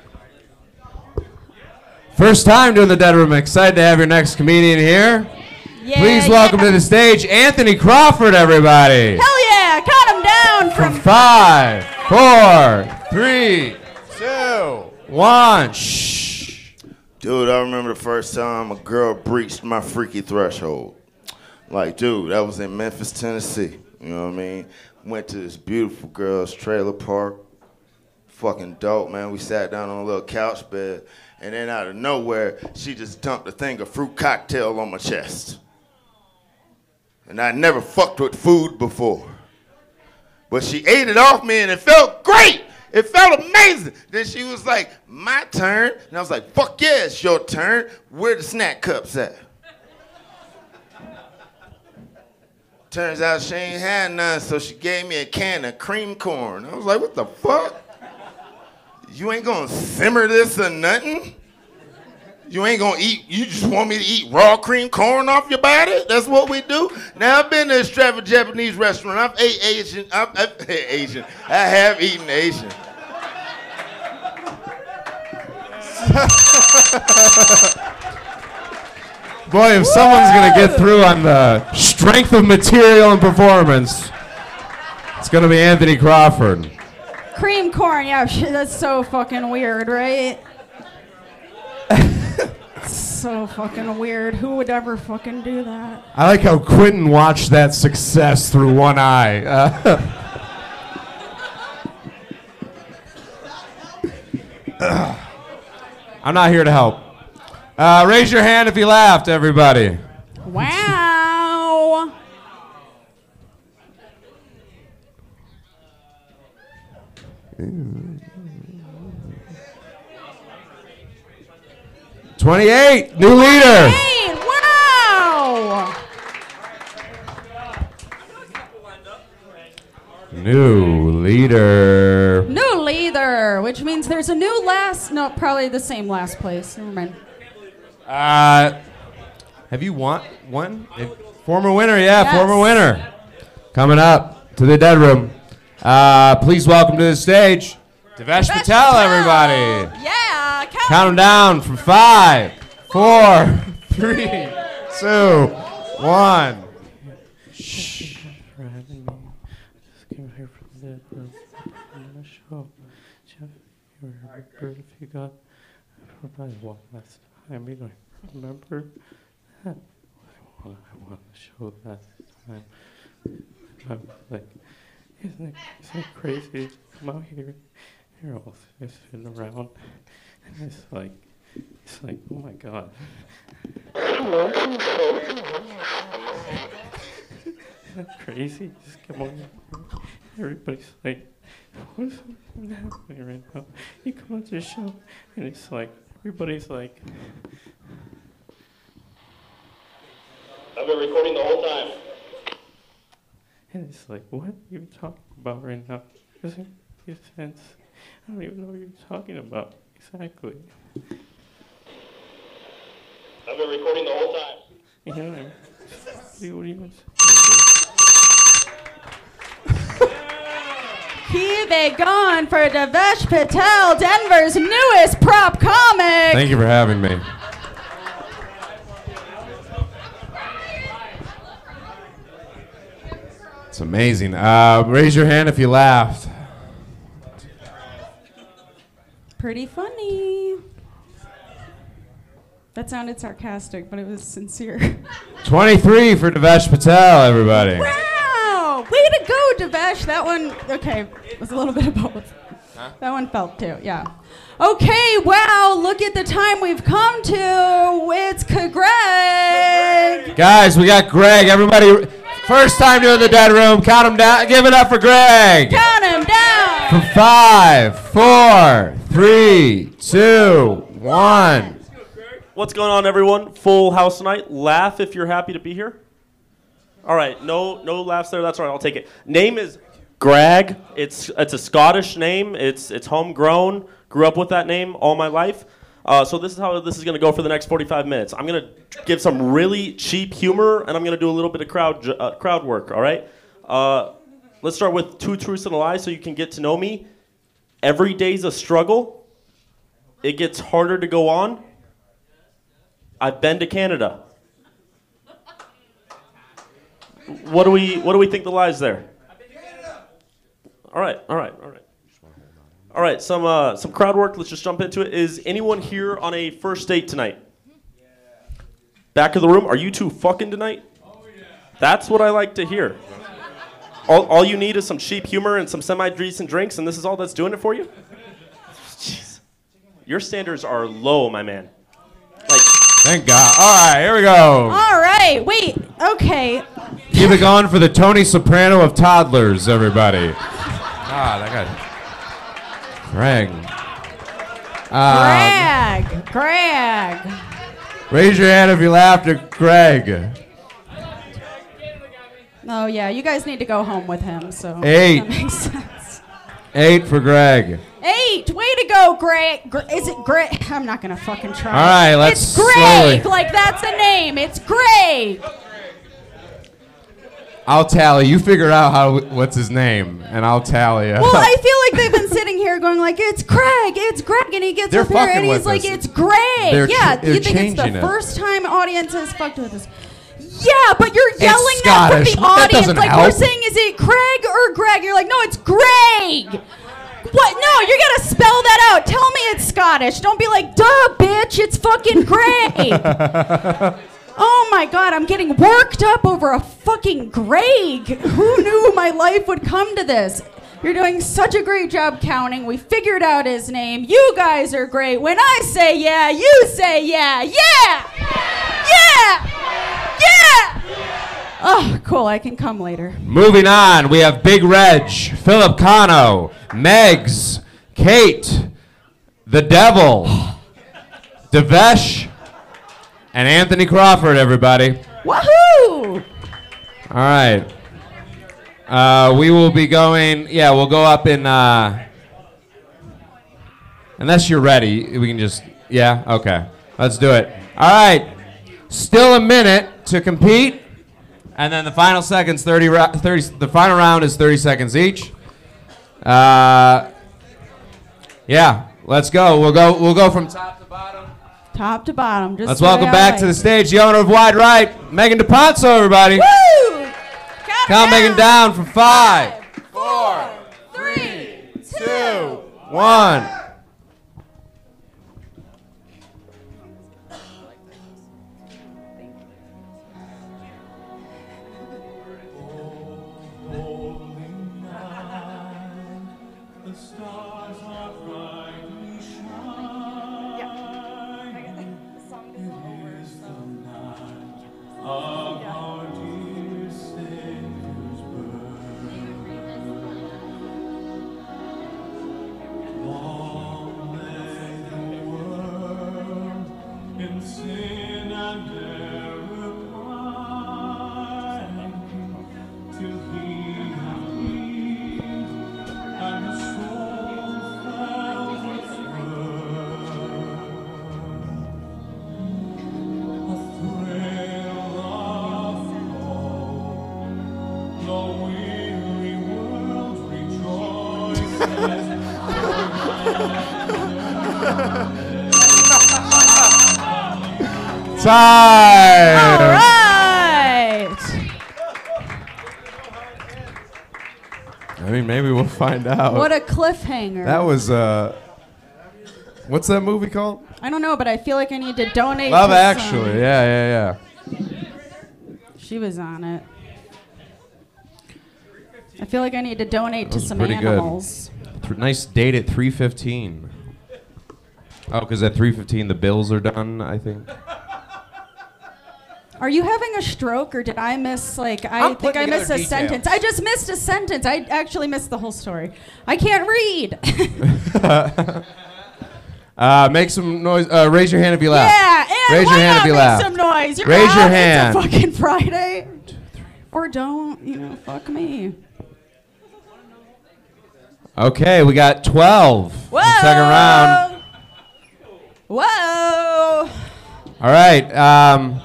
First time doing the dead room. Excited to have your next comedian here. Yeah, Please welcome yeah. to the stage Anthony Crawford, everybody. Hell yeah! Cut him down From from. five, four, three, two, one. Shh. Dude, I remember the first time a girl breached my freaky threshold. Like, dude, that was in Memphis, Tennessee. You know what I mean? Went to this beautiful girl's trailer park. Fucking dope, man. We sat down on a little couch bed, and then out of nowhere, she just dumped a thing of fruit cocktail on my chest. And I never fucked with food before. But she ate it off me, and it felt great. It felt amazing. Then she was like, my turn. And I was like, fuck yeah, it's your turn. Where the snack cups at? Turns out she ain't had none, so she gave me a can of cream corn. I was like, what the fuck? You ain't gonna simmer this or nothing? You ain't gonna eat, you just want me to eat raw cream corn off your body? That's what we do? Now, I've been to a extravagant Japanese restaurant. I've ate Asian, I've, I've Asian. I have eaten Asian. Boy, if someone's gonna get through on the strength of material and performance, it's gonna be Anthony Crawford. Cream corn, yeah, shit, that's so fucking weird, right? So fucking weird. Who would ever fucking do that? I like how Quentin watched that success through one eye. Uh, I'm not here to help. Uh, raise your hand if you laughed, everybody. Wow. twenty-eight, new leader. Hey, wow. New leader. New leader, which means there's a new last, no, probably the same last place. Never mind. Uh, have you won one? If- former winner, yeah, Yes. former winner. Coming up to the dead room. Uh, please welcome to the stage, Devesh Patel, everybody. Yeah, count. Count them down from five, four, three, two, one. Shh. For having me. Just came here from the dead room. I'm gonna show Jeff, you remember if you got probably one last time. You don't remember that? I want, I want to show that time. I'm like, isn't it, isn't it crazy? I'm out here, you're all sitting around, and it's like, it's like, oh my god. Isn't that crazy? Just come on. Everybody's like, what is happening right now? You come out to the show, and it's like, everybody's like, I've been recording the whole time. And it's like, what are you talking about right now? Doesn't make sense. I don't even know what you're talking about exactly. I've been recording the whole time. You know what I mean? What do you, what do you want to Here they gone for Devesh Patel, Denver's newest prop comic. Thank you for having me. It's amazing. Uh, raise your hand if you laughed. Pretty funny. That sounded sarcastic, but it was sincere. twenty-three for Devesh Patel, everybody. Wow! Way to go, Devesh. That one, okay, was a little bit of both. Huh? That one felt too, yeah. Okay, wow, look at the time we've come to. It's Greg. Guys, we got Greg. Everybody, first time doing the dead room. Count him down. Give it up for Greg. Count him down. For five, four, three, two, one. What's going on, everyone? Full house tonight. Laugh if you're happy to be here. All right, no, no laughs there. That's all right. I'll take it. Name is Greg. It's it's a Scottish name. It's it's homegrown. Grew up with that name all my life. Uh, so this is how this is going to go for the next forty-five minutes. I'm going to give some really cheap humor, and I'm going to do a little bit of crowd uh, crowd work. All right. Uh, let's start with two truths and a lie, so you can get to know me. Every day's a struggle. It gets harder to go on. I've been to Canada. What do we what do we think the lie's there? All right, all right, all right. All right, some uh, some crowd work. Let's just jump into it. Is anyone here on a first date tonight? Back of the room. Are you two fucking tonight? That's what I like to hear. All, all you need is some cheap humor and some semi-decent drinks, and this is all that's doing it for you? Jeez. Your standards are low, my man. Like, thank God. All right, here we go. All right, wait, okay. Keep it going for the Tony Soprano of toddlers, everybody. Ah, that guy. Greg. Um, Greg, Greg. Raise your hand if you laughed at Greg. Oh yeah, you guys need to go home with him, so Eight. that makes sense. Eight for Greg. Eight, way to go, Greg. Gre- is it Greg? I'm not gonna fucking try. All right, let's It's Greg, slowly- like that's a name. It's Greg. I'll tally. You figure out how what's his name, and I'll tally it. Well, I feel like they've been sitting here going like, it's Craig, it's Greg, and he gets They're up here fucking and he's with like, us. it's Greg. They're yeah, ch- they're you think it's the changing it. first time audience has fucked with us. Yeah, but you're It's yelling that from Scottish. the That audience. doesn't Like help. we're saying, is it Craig or Greg? You're like, no, it's Greg. What? No, you gotta spell that out. Tell me it's Scottish. Don't be like, duh, bitch, it's fucking Greg. Oh my God, I'm getting worked up over a fucking Greg. Who knew my life would come to this? You're doing such a great job counting. We figured out his name. You guys are great. When I say yeah, you say yeah. Yeah! Yeah! Yeah! Oh, cool. I can come later. Moving on, we have Big Reg, Philip Cano, Megs, Kate, The Devil, Devesh, and Anthony Crawford, everybody. Woohoo! All right. Uh, we will be going, yeah, we'll go up in, uh, unless you're ready, we can just, yeah, okay. Let's do it. All right. Still a minute to compete. And then the final seconds, thirty, ra- thirty, the final round is thirty seconds each. Uh, yeah, let's go. We'll go, we'll go from top to bottom. Top to bottom. Just Let's the way welcome I back like to the it. stage the owner of Wide Right, Megan DePonso, everybody. Woo! Count Megan down from five, four, three, two, one. To be side. All right. I mean, maybe we'll find out. What a cliffhanger. That was, uh, what's that movie called? I don't know, but I feel like I need to donate. Love to Actually. some- Yeah, yeah, yeah. She was on it. I feel like I need to donate That to was some pretty animals. good. Th- nice date at three fifteen. Oh, because at three fifteen the bills are done, I think. Are you having a stroke, or did I miss, like, I I'm think putting I together missed a details. sentence. I just missed a sentence. I actually missed the whole story. I can't read. uh, make some noise. Uh, raise your hand if you laugh. Yeah, and raise why your hand not if you make laugh. some noise? You're raise out. your hand. It's a fucking Friday. Or don't, you know, fuck me. Okay, we got twelve. Whoa! in the second round. Whoa! All right. Um,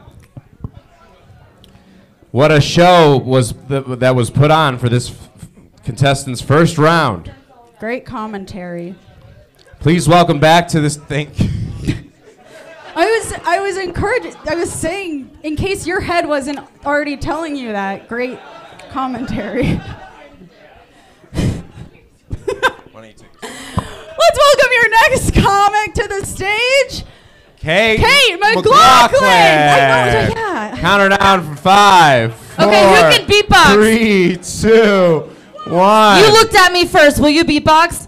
what a show was th- that was put on for this f- contestant's first round. Great commentary. Please welcome back to this thing. I was I was encouraged. I was saying, in case your head wasn't already telling you that, great commentary. Let's welcome your next comic to the stage. Kate, Kate McLaughlin. McLaughlin. I know, yeah. Count her down from five. Four, Okay, who can beatbox? Three, two, one. You looked at me first. Will you beatbox?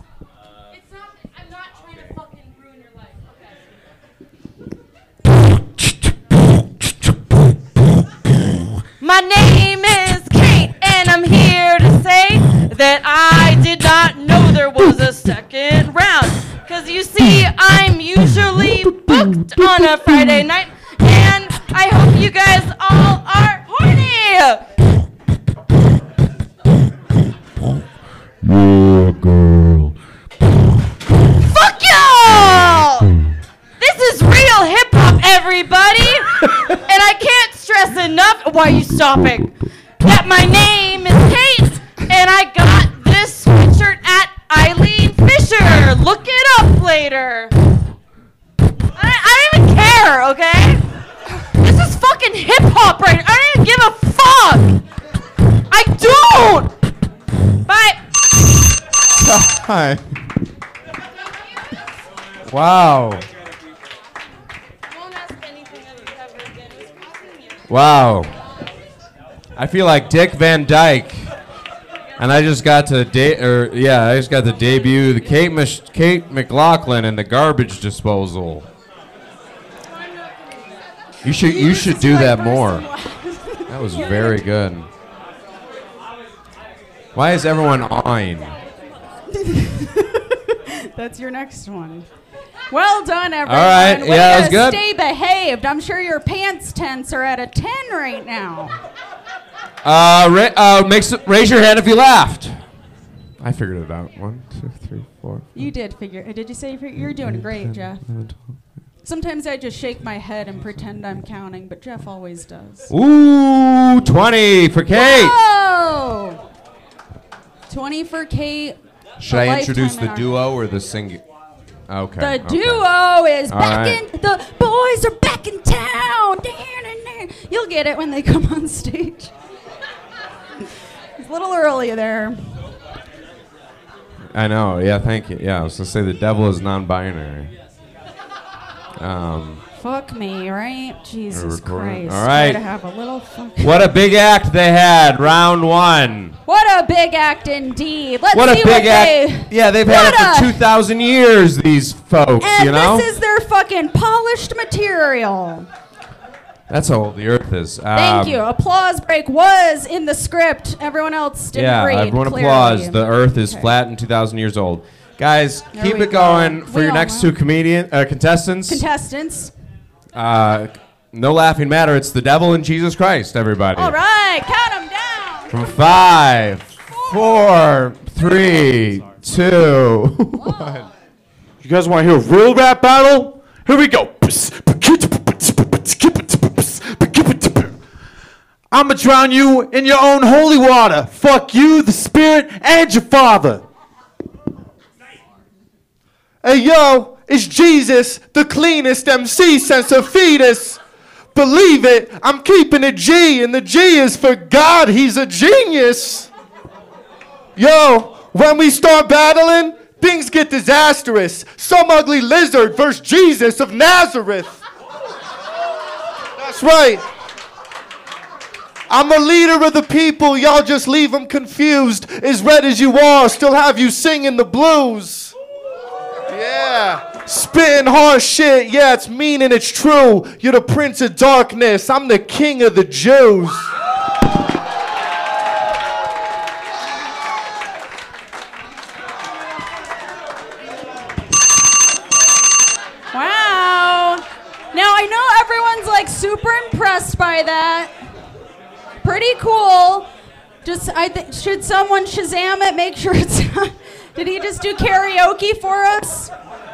My name is Kate, and I'm here to say that I did not know there was a second round. Because you see, I'm usually booked on a Friday night, and I hope you guys all are horny. You're a girl. Fuck y'all! This is real hip hop, everybody! And I can't stress enough. Why are you stopping? That my name is Kate, and I got this sweatshirt at Eileen Fisher. Look it up later. I, I don't even care, okay? This is fucking hip hop right now. I don't even give a fuck. I don't. Bye. Hi. Wow. Wow. I feel like Dick Van Dyke. And I just got to de- or yeah, I just got to debut the Kate Mich- Kate McLaughlin and the garbage disposal. You should you should do that more. That was very good. Why is everyone awing? That's your next one. Well done, everyone. All right, Way yeah, that to was good. Stay behaved. I'm sure your pants tense are at a ten right now. Uh, ra- uh, make some, raise your hand if you laughed. I figured it out. One, two, three, four. You did figure. Did you say you fig- you're doing great, Jeff? Sometimes I just shake my head and pretend I'm counting, but Jeff always does. Ooh, twenty for Kate. Whoa! twenty for Kate. Should a I introduce lifetime in the our- duo or the sing? Okay. The okay. duo is All back right. in. The boys are back in town. You'll get it when they come on stage. It's a little early there. I know. Yeah, thank you. Yeah, I was gonna say the devil is non-binary. Um, Fuck me, right? Jesus recording. Christ. All right. Try to have a little fucking. what a big act they had. Round one. What a big act indeed. Let's What a see big what they. act. Yeah, they've had it What for a- two thousand years. These folks, And you know. this is their fucking polished material. That's how old the Earth is. Thank Um, you. Applause break was in the script. Everyone else didn't Yeah, read. everyone clearly. applause. The Earth is Okay. flat and two thousand years old. Guys, There keep we it go. going for We your all next know. two comedian uh, contestants. Contestants. Uh, no laughing matter. It's the devil and Jesus Christ, everybody. All right, count them down. From five, four, three, two, one. You guys want to hear a real rap battle? Here we go. I'ma drown you in your own holy water. Fuck you, the spirit, and your father. Hey yo, it's Jesus, the cleanest M C since a fetus. Believe it, I'm keeping a G, and the G is for God. He's a genius. Yo, when we start battling, things get disastrous. Some ugly lizard versus Jesus of Nazareth. That's right. I'm a leader of the people. Y'all just leave them confused. As red as you are, still have you singing the blues. Yeah. Spitting harsh shit. Yeah, it's mean and it's true. You're the prince of darkness. I'm the king of the Jews. Wow. Now I know everyone's like super impressed by that. Pretty cool. Just I th- should someone Shazam it? Make sure it's. Did he just do karaoke for us?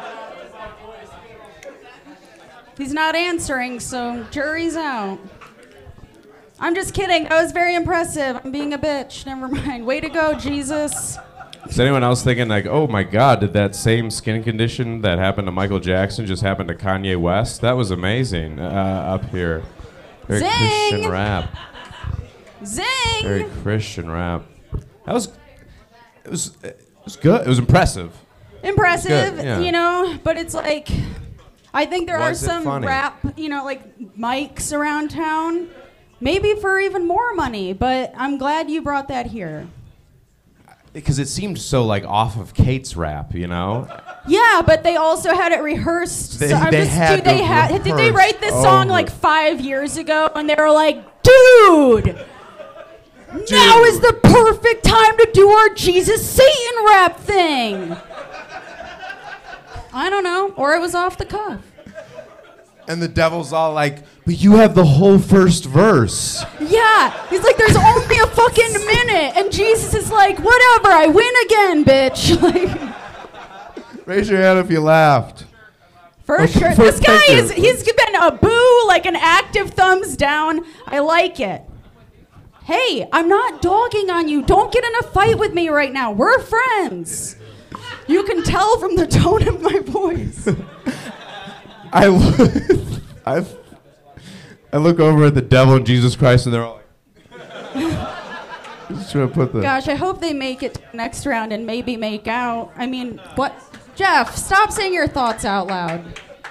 He's not answering, so jury's out. I'm just kidding. That was very impressive. I'm being a bitch. Never mind. Way to go, Jesus. Is anyone else thinking like, oh my God, did that same skin condition that happened to Michael Jackson just happen to Kanye West? That was amazing uh, up here. Very Zing! Christian rap. Zing! Very Christian rap. That was, it was, it was good. It was impressive. Impressive, Good, yeah. you know, but it's like, I think there Was are it some funny? rap, you know, like mics around town, maybe for even more money, but I'm glad you brought that here. Because it seemed so like off of Kate's rap, you know? Yeah, but they also had it rehearsed. They- so I'm they just, had dude, they to had, did they rehearse write this song over. like five years ago and they were like, dude, now is the perfect time to do our Jesus Satan rap thing. I don't know, or it was off the cuff. And the devil's all like, but you have the whole first verse. Yeah, he's like, there's only a fucking minute, and Jesus is like, whatever, I win again, bitch. Like, Raise your hand if you laughed. for Oh, sure. for- This guy thank you. is, he's been a boo, like an active thumbs down. I like it. Hey, I'm not dogging on you. Don't get in a fight with me right now. We're friends. You can tell from the tone of my voice. I look, I, I look over at the devil and Jesus Christ, and they're all like, just trying to put the. Gosh, I hope they make it to the next round and maybe make out. I mean, what? Jeff, stop saying your thoughts out loud.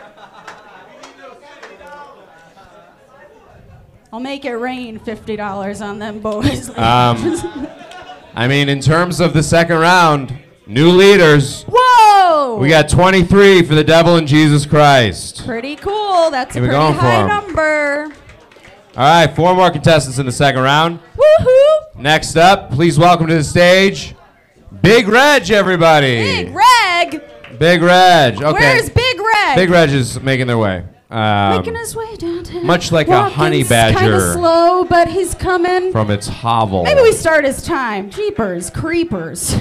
I'll make it rain fifty dollars on them boys. Um, I mean, in terms of the second round, new leaders. Whoa! We got twenty-three for the devil and Jesus Christ. Pretty cool. That's Here a we pretty going for high 'em. number. All right, four more contestants in the second round. Woohoo! Next up, please welcome to the stage, Big Reg, everybody. Big Reg. Big Reg. Okay. Where's Big Reg? Big Reg is making their way. Um, Making his way downtown. much like a Walking honey Kind badger of slow, but he's coming. from its hovel. Maybe we start his time. Jeepers, creepers.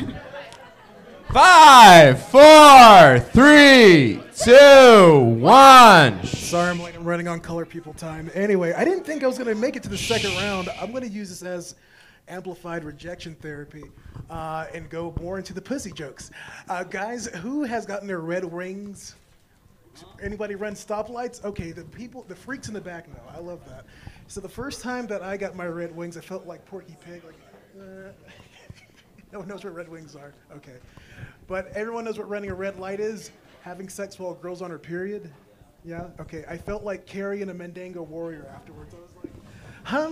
Five, four, three, two, one. Sorry, I'm like I'm running on color people time. Anyway, I didn't think I was going to make it to the second round. I'm going to use this as amplified rejection therapy uh, and go more into the pussy jokes. Uh, guys, who has gotten their red wings? Anybody run stoplights? Okay, the people, the freaks in the back know. I love that. So the first time that I got my red wings, I felt like Porky Pig. Like, uh, no one knows what red wings are. Okay. But everyone knows what running a red light is. Having sex while a girl's on her period. Yeah? Okay. I felt like Carrie and a Mendango warrior afterwards. I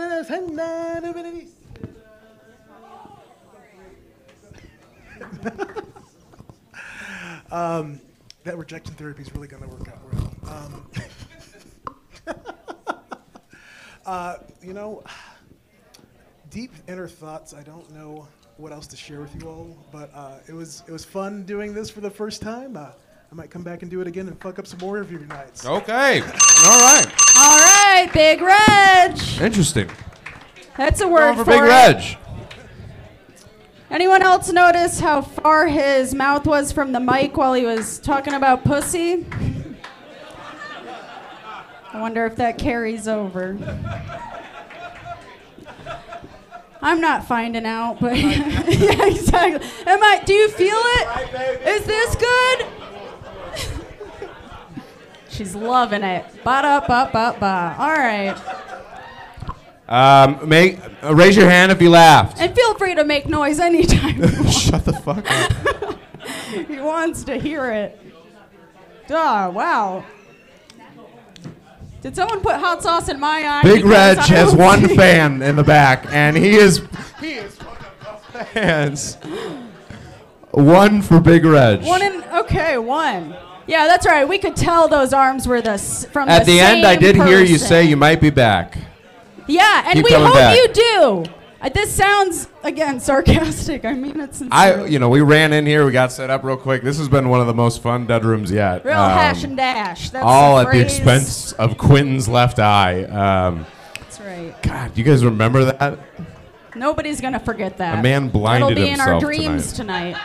was like, um, that rejection therapy is really going to work out well. Um, uh, you know, deep inner thoughts. I don't know what else to share with you all, but uh, it was it was fun doing this for the first time. Uh, I might come back and do it again and fuck up some more of your nights. Okay. All right. All right, Big Reg. Interesting. That's a word Going for for Big it. Reg. Anyone else notice how far his mouth was from the mic while he was talking about pussy? I wonder if that carries over. I'm not finding out, but yeah, exactly. Am I? Do you feel it? Is this good? She's loving it. Ba-da-ba-ba-ba. All right. Um, make uh, raise your hand if you laughed. And feel free to make noise anytime. Shut the fuck up. He wants to hear it. Duh, wow. Did someone put hot sauce in my eye? Big Because Reg I has don't one see- fan in the back, and he is he is one of the fans. One for Big Reg. One in, okay, one. Yeah, that's right. We could tell those arms were the s- from At the, the end, I same did hear you person. say you might be back. Yeah, and Keep we coming hope back. you do. Uh, this sounds again sarcastic. I mean it sincerely. I, you know, we ran in here, we got set up real quick. This has been one of the most fun dead rooms yet. Real Um, hash and dash. That's all the at the phrase. expense of Quentin's left eye. Um, That's right. God, do you guys remember that? Nobody's gonna forget that. A man blinded It'll be in our himself dreams tonight.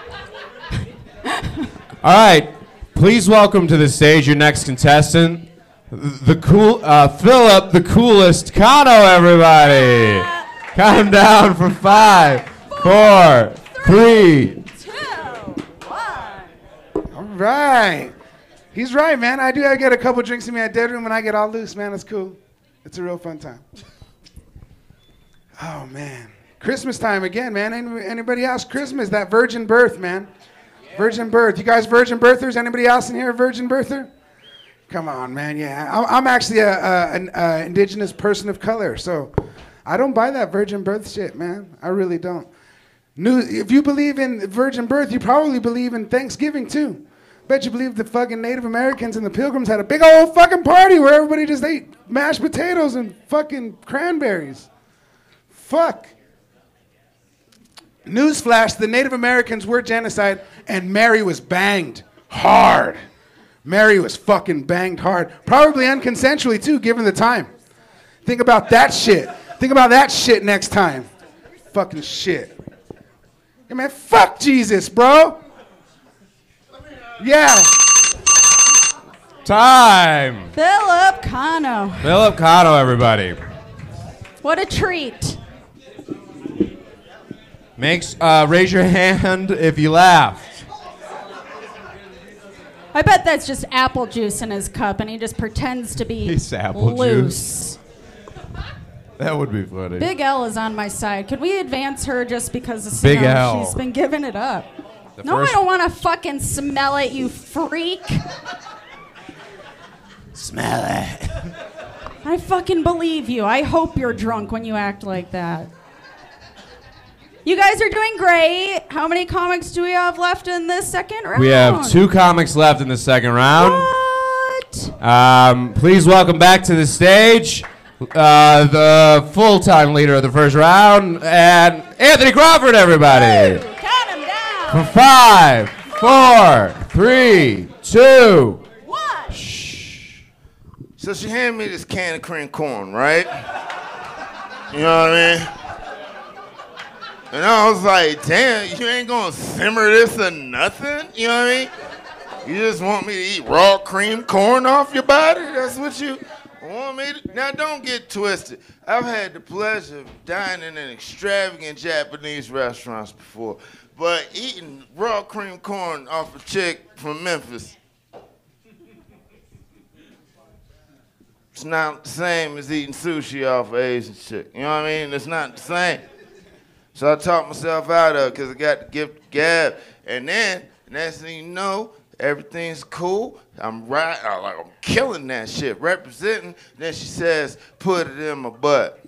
All right, please welcome to the stage your next contestant, the cool uh, Philip, the coolest Kano. Everybody, count him down for five, four, three. All right. He's right, man. I do. I get a couple drinks in me at Dead Room and I get all loose, man. It's cool. It's a real fun time. Oh, man. Christmas time again, man. Any, anybody else? Christmas, that virgin birth, man. Virgin birth. You guys virgin birthers? Anybody else in here a virgin birther? Come on, man. Yeah. I'm, I'm actually a, a, an a indigenous person of color, so I don't buy that virgin birth shit, man. I really don't. New, if you believe in virgin birth, you probably believe in Thanksgiving, too. Bet you believe the fucking Native Americans and the Pilgrims had a big old fucking party where everybody just ate mashed potatoes and fucking cranberries. Fuck. Newsflash, the Native Americans were genocide, and Mary was banged hard. Mary was fucking banged hard. Probably unconsensually, too, given the time. Think about that shit. Think about that shit next time. Fucking shit. Hey, man, fuck Jesus, bro. Yeah. Time. Philip Kano. Philip Kano, everybody. What a treat. Makes uh, raise your hand if you laughed. I bet that's just apple juice in his cup, and he just pretends to be It's apple loose. juice. That would be funny. Big L is on my side. Could we advance her just because Big you know, L. she's been giving it up? The no, first- I don't want to fucking smell it, you freak. Smell it. I fucking believe you. I hope you're drunk when you act like that. You guys are doing great. How many comics do we have left in this second round? We have two comics left in the second round. What? Um, please welcome back to the stage uh, the full-time leader of the first round, and Anthony Crawford, everybody. Count him down. For five, four, three, two. So she handed me this can of cream corn, right? You know what I mean? And I was like, damn, you ain't gonna simmer this or nothing? You know what I mean? You just want me to eat raw cream corn off your body? That's what you want me to? Now, don't get twisted. I've had the pleasure of dining in extravagant Japanese restaurants before, but eating raw cream corn off a chick from Memphis, it's not the same as eating sushi off an Asian chick. You know what I mean? It's not the same. So I talked myself out of it because I got the gift gab. And then, next thing you know, everything's cool. I'm right, I'm like, I'm killing that shit, representing. Then she says, put it in my butt.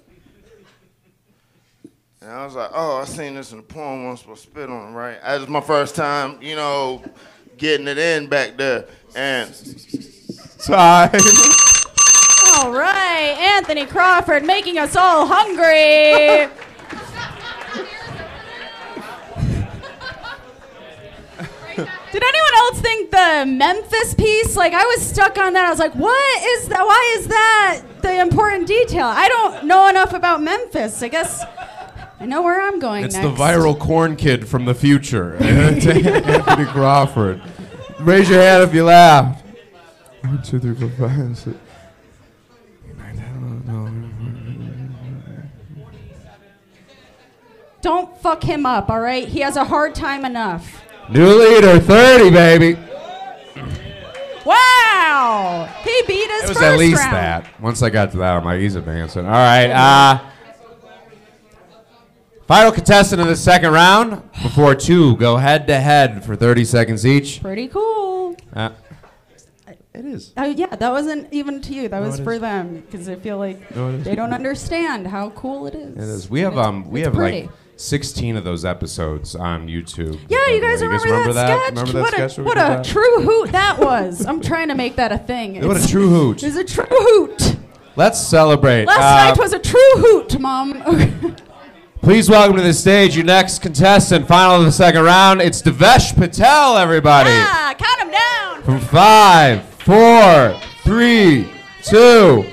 And I was like, oh, I seen this in the porn once, but spit on it, right? That was my first time, you know, getting it in back there. And time. All right, Anthony Crawford making us all hungry. Did anyone else think the Memphis piece? Like, I was stuck on that. I was like, what is that? Why is that the important detail? I don't know enough about Memphis. I guess I know where I'm going It's next. the viral corn kid from the future, Anthony Crawford. Raise your hand if you laughed. One, two, three, four, five, six. Don't fuck him up, all right? He has a hard time enough. New leader, thirty, baby. Wow! Wow. He beat his It was first at least round. that. Once I got to that, I'm like, he's advancing. All right. Uh, final contestant in the second round. Before two go head to head for thirty seconds each. Pretty cool. Uh, it is. Oh yeah, that wasn't even to you. That No, was it for is. them because I feel like No, it is. they don't understand how cool it is. It is. We have It's- um we it's have pretty. like sixteen of those episodes on YouTube. Yeah, you guys You remember, remember that, that? sketch? Remember that what sketch a, where we what did a that? true hoot that was. I'm trying to make that a thing. What a It's- true hoot. It was a true hoot. Let's celebrate. Last Uh, night was a true hoot, Mom. Please welcome to the stage your next contestant, final of the second round. It's Devesh Patel, everybody. Ah, count him down. From five, four, three, two.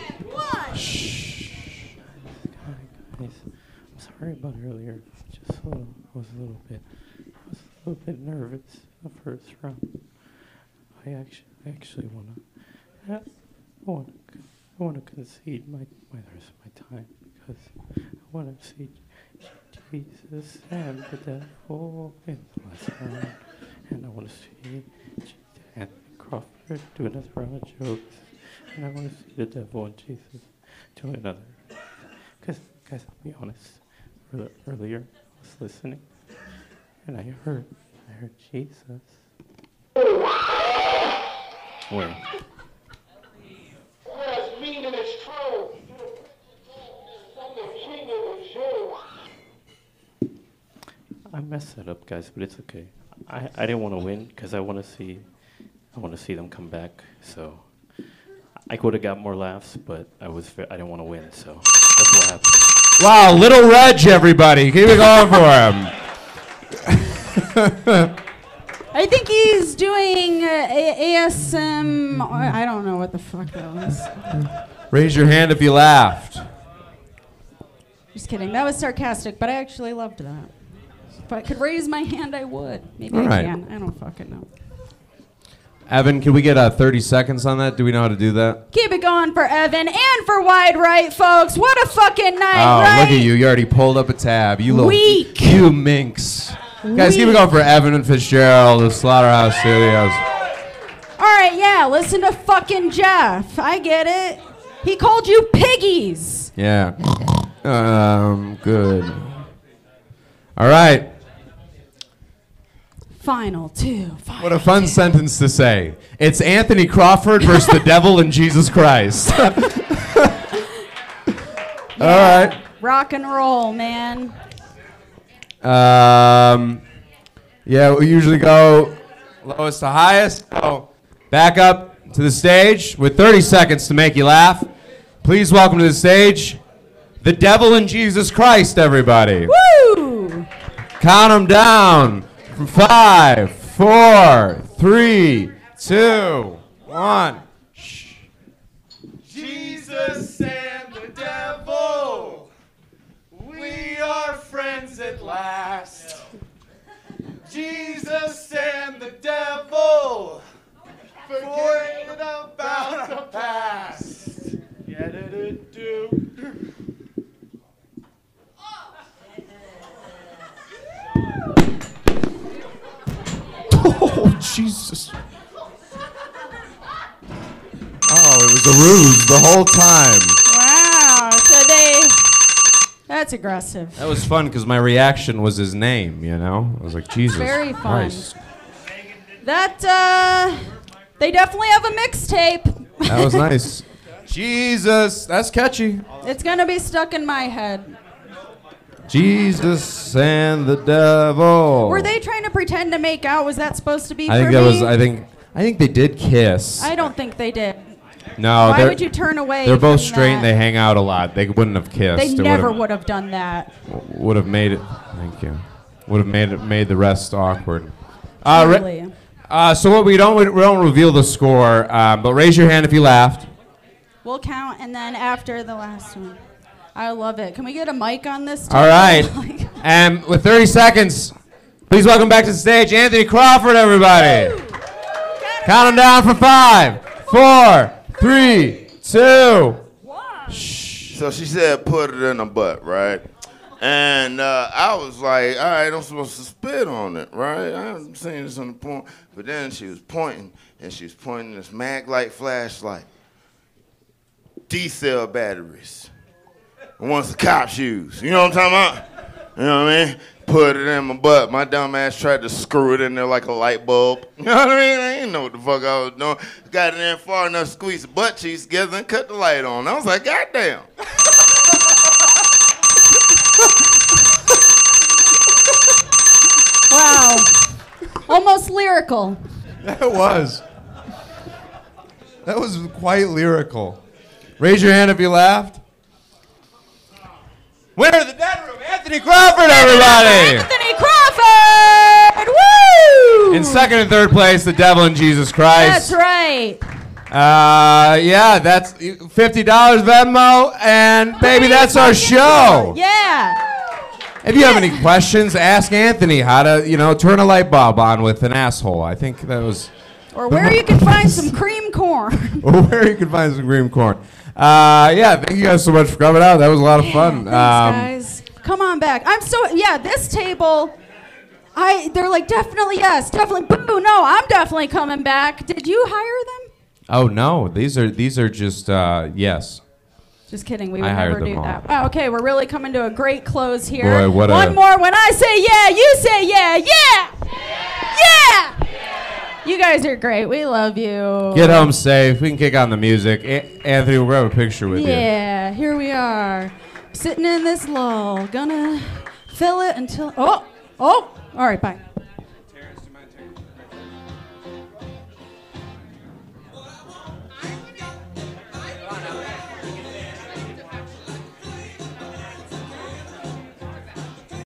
Guys, I'm sorry about earlier. Just a little, I was a little bit, I was a little bit nervous the first round. I actually, I actually wanna, I wanna, I wanna concede my, my the rest of my time because I wanna see Jesus and the devil in the last round, and I wanna see Anthony Crawford do another round of jokes, and I wanna see the devil and Jesus do another. Because, guys, I'll be honest. ear- Earlier, I was listening, and I heard, I heard Jesus. Wait. That's mean and it's true. I'm the king of the Jew. I messed that up, guys, but it's okay. I, I didn't want to win because I want to see, I want to see them come back. So I could have got more laughs, but I was fa- I didn't want to win. So that's what happened. Wow, Little Reg, everybody. Keep it going for him. I think he's doing uh, A- ASM. or- I don't know what the fuck that was. Raise your hand if you laughed. Just kidding. That was sarcastic, but I actually loved that. If I could raise my hand, I would. Maybe All I right. can. I don't fucking know. Evan, can we get uh, thirty seconds on that? Do we know how to do that? Keep it going for Evan and for Wide Right, folks. What a fucking night, Oh, right? look at you. You already pulled up a tab. You little Weak. You minx. Guys, keep it Weak. going for Evan and Fitzgerald of Slaughterhouse Studios. All right, yeah, listen to fucking Jeff. I get it. He called you piggies. Yeah. Um, good. All right. Final two. Final What a fun sentence to say. It's Anthony Crawford versus the devil and Jesus Christ. All right. Rock and roll, man. Um, yeah, we usually go lowest to highest. Oh, back up to the stage with thirty seconds to make you laugh. Please welcome to the stage the devil and Jesus Christ, everybody. Woo! Count them down from five, four, three, two, one. Jesus and the devil, we are friends at last. Jesus and the devil, forget about the past. Yeah, do, do, do. Oh, Jesus. Oh, it was a ruse the whole time. Wow. So they. That's aggressive. That was fun because my reaction was his name, you know? I was like, Jesus Very fun. Christ. That, uh. They definitely have a mixtape. That was nice. Jesus, that's catchy. It's gonna be stuck in my head. Jesus and the devil. Were they trying to pretend to make out? Was that supposed to be I think for that me? was. I think. I think they did kiss. I don't think they did. No. Why they're- would you turn away They're both from straight and that? they hang out a lot. They wouldn't have kissed. They It never would've- would have done that. Would have made it. Thank you. Would have made it made the rest awkward. Uh, ra- Totally. uh, so what we don't we don't reveal the score, um, but raise your hand if you laughed. We'll count, and then after the last one. I love it. Can we get a mic on this? All right. And with thirty seconds, please welcome back to the stage Anthony Crawford, everybody. Count him down for five, four, three, two. So she said, put it in the butt, right? And uh, I was like, all right, I'm supposed to spit on it, right? I'm saying this on the point. But then she was pointing, and she was pointing this mag light flashlight. D-cell batteries. The ones the cops use. You know what I'm talking about? You know what I mean? Put it in my butt. My dumb ass tried to screw it in there like a light bulb. You know what I mean? I didn't know what the fuck I was doing. Got it in there far enough, squeezed the butt cheeks together and cut the light on. I was like, God damn. Wow. Almost lyrical. That was. That was quite lyrical. Raise your hand if you laughed. Winner of the Dead Room, Anthony Crawford, everybody! Anthony Crawford! Woo! In second and third place, The Devil and Jesus Christ. That's right. Uh, yeah, that's fifty dollars Venmo, and baby, that's our show. Yeah. If you have any questions, ask Anthony how to, you know, turn a light bulb on with an asshole. I think that was... Or where you can find some cream corn. Or where you can find some cream corn. Uh, yeah, thank you guys so much for coming out. That was a lot of fun. Thanks, um, guys. Come on back. I'm so, yeah, this table, I. they're like, definitely yes, definitely, boo, no, I'm definitely coming back. Did you hire them? Oh, no, these are these are just, uh, yes. Just kidding, we I would hired never them do all. that. Oh, okay, we're really coming to a great close here. Boy, what One a- more, when I say yeah, you say yeah, yeah, yeah! You guys are great, we love you. Get home safe. We can kick on the music. A- Anthony, we'll grab a picture with you. Yeah, here we are, sitting in this lull, gonna fill it until, oh, oh, all right, bye.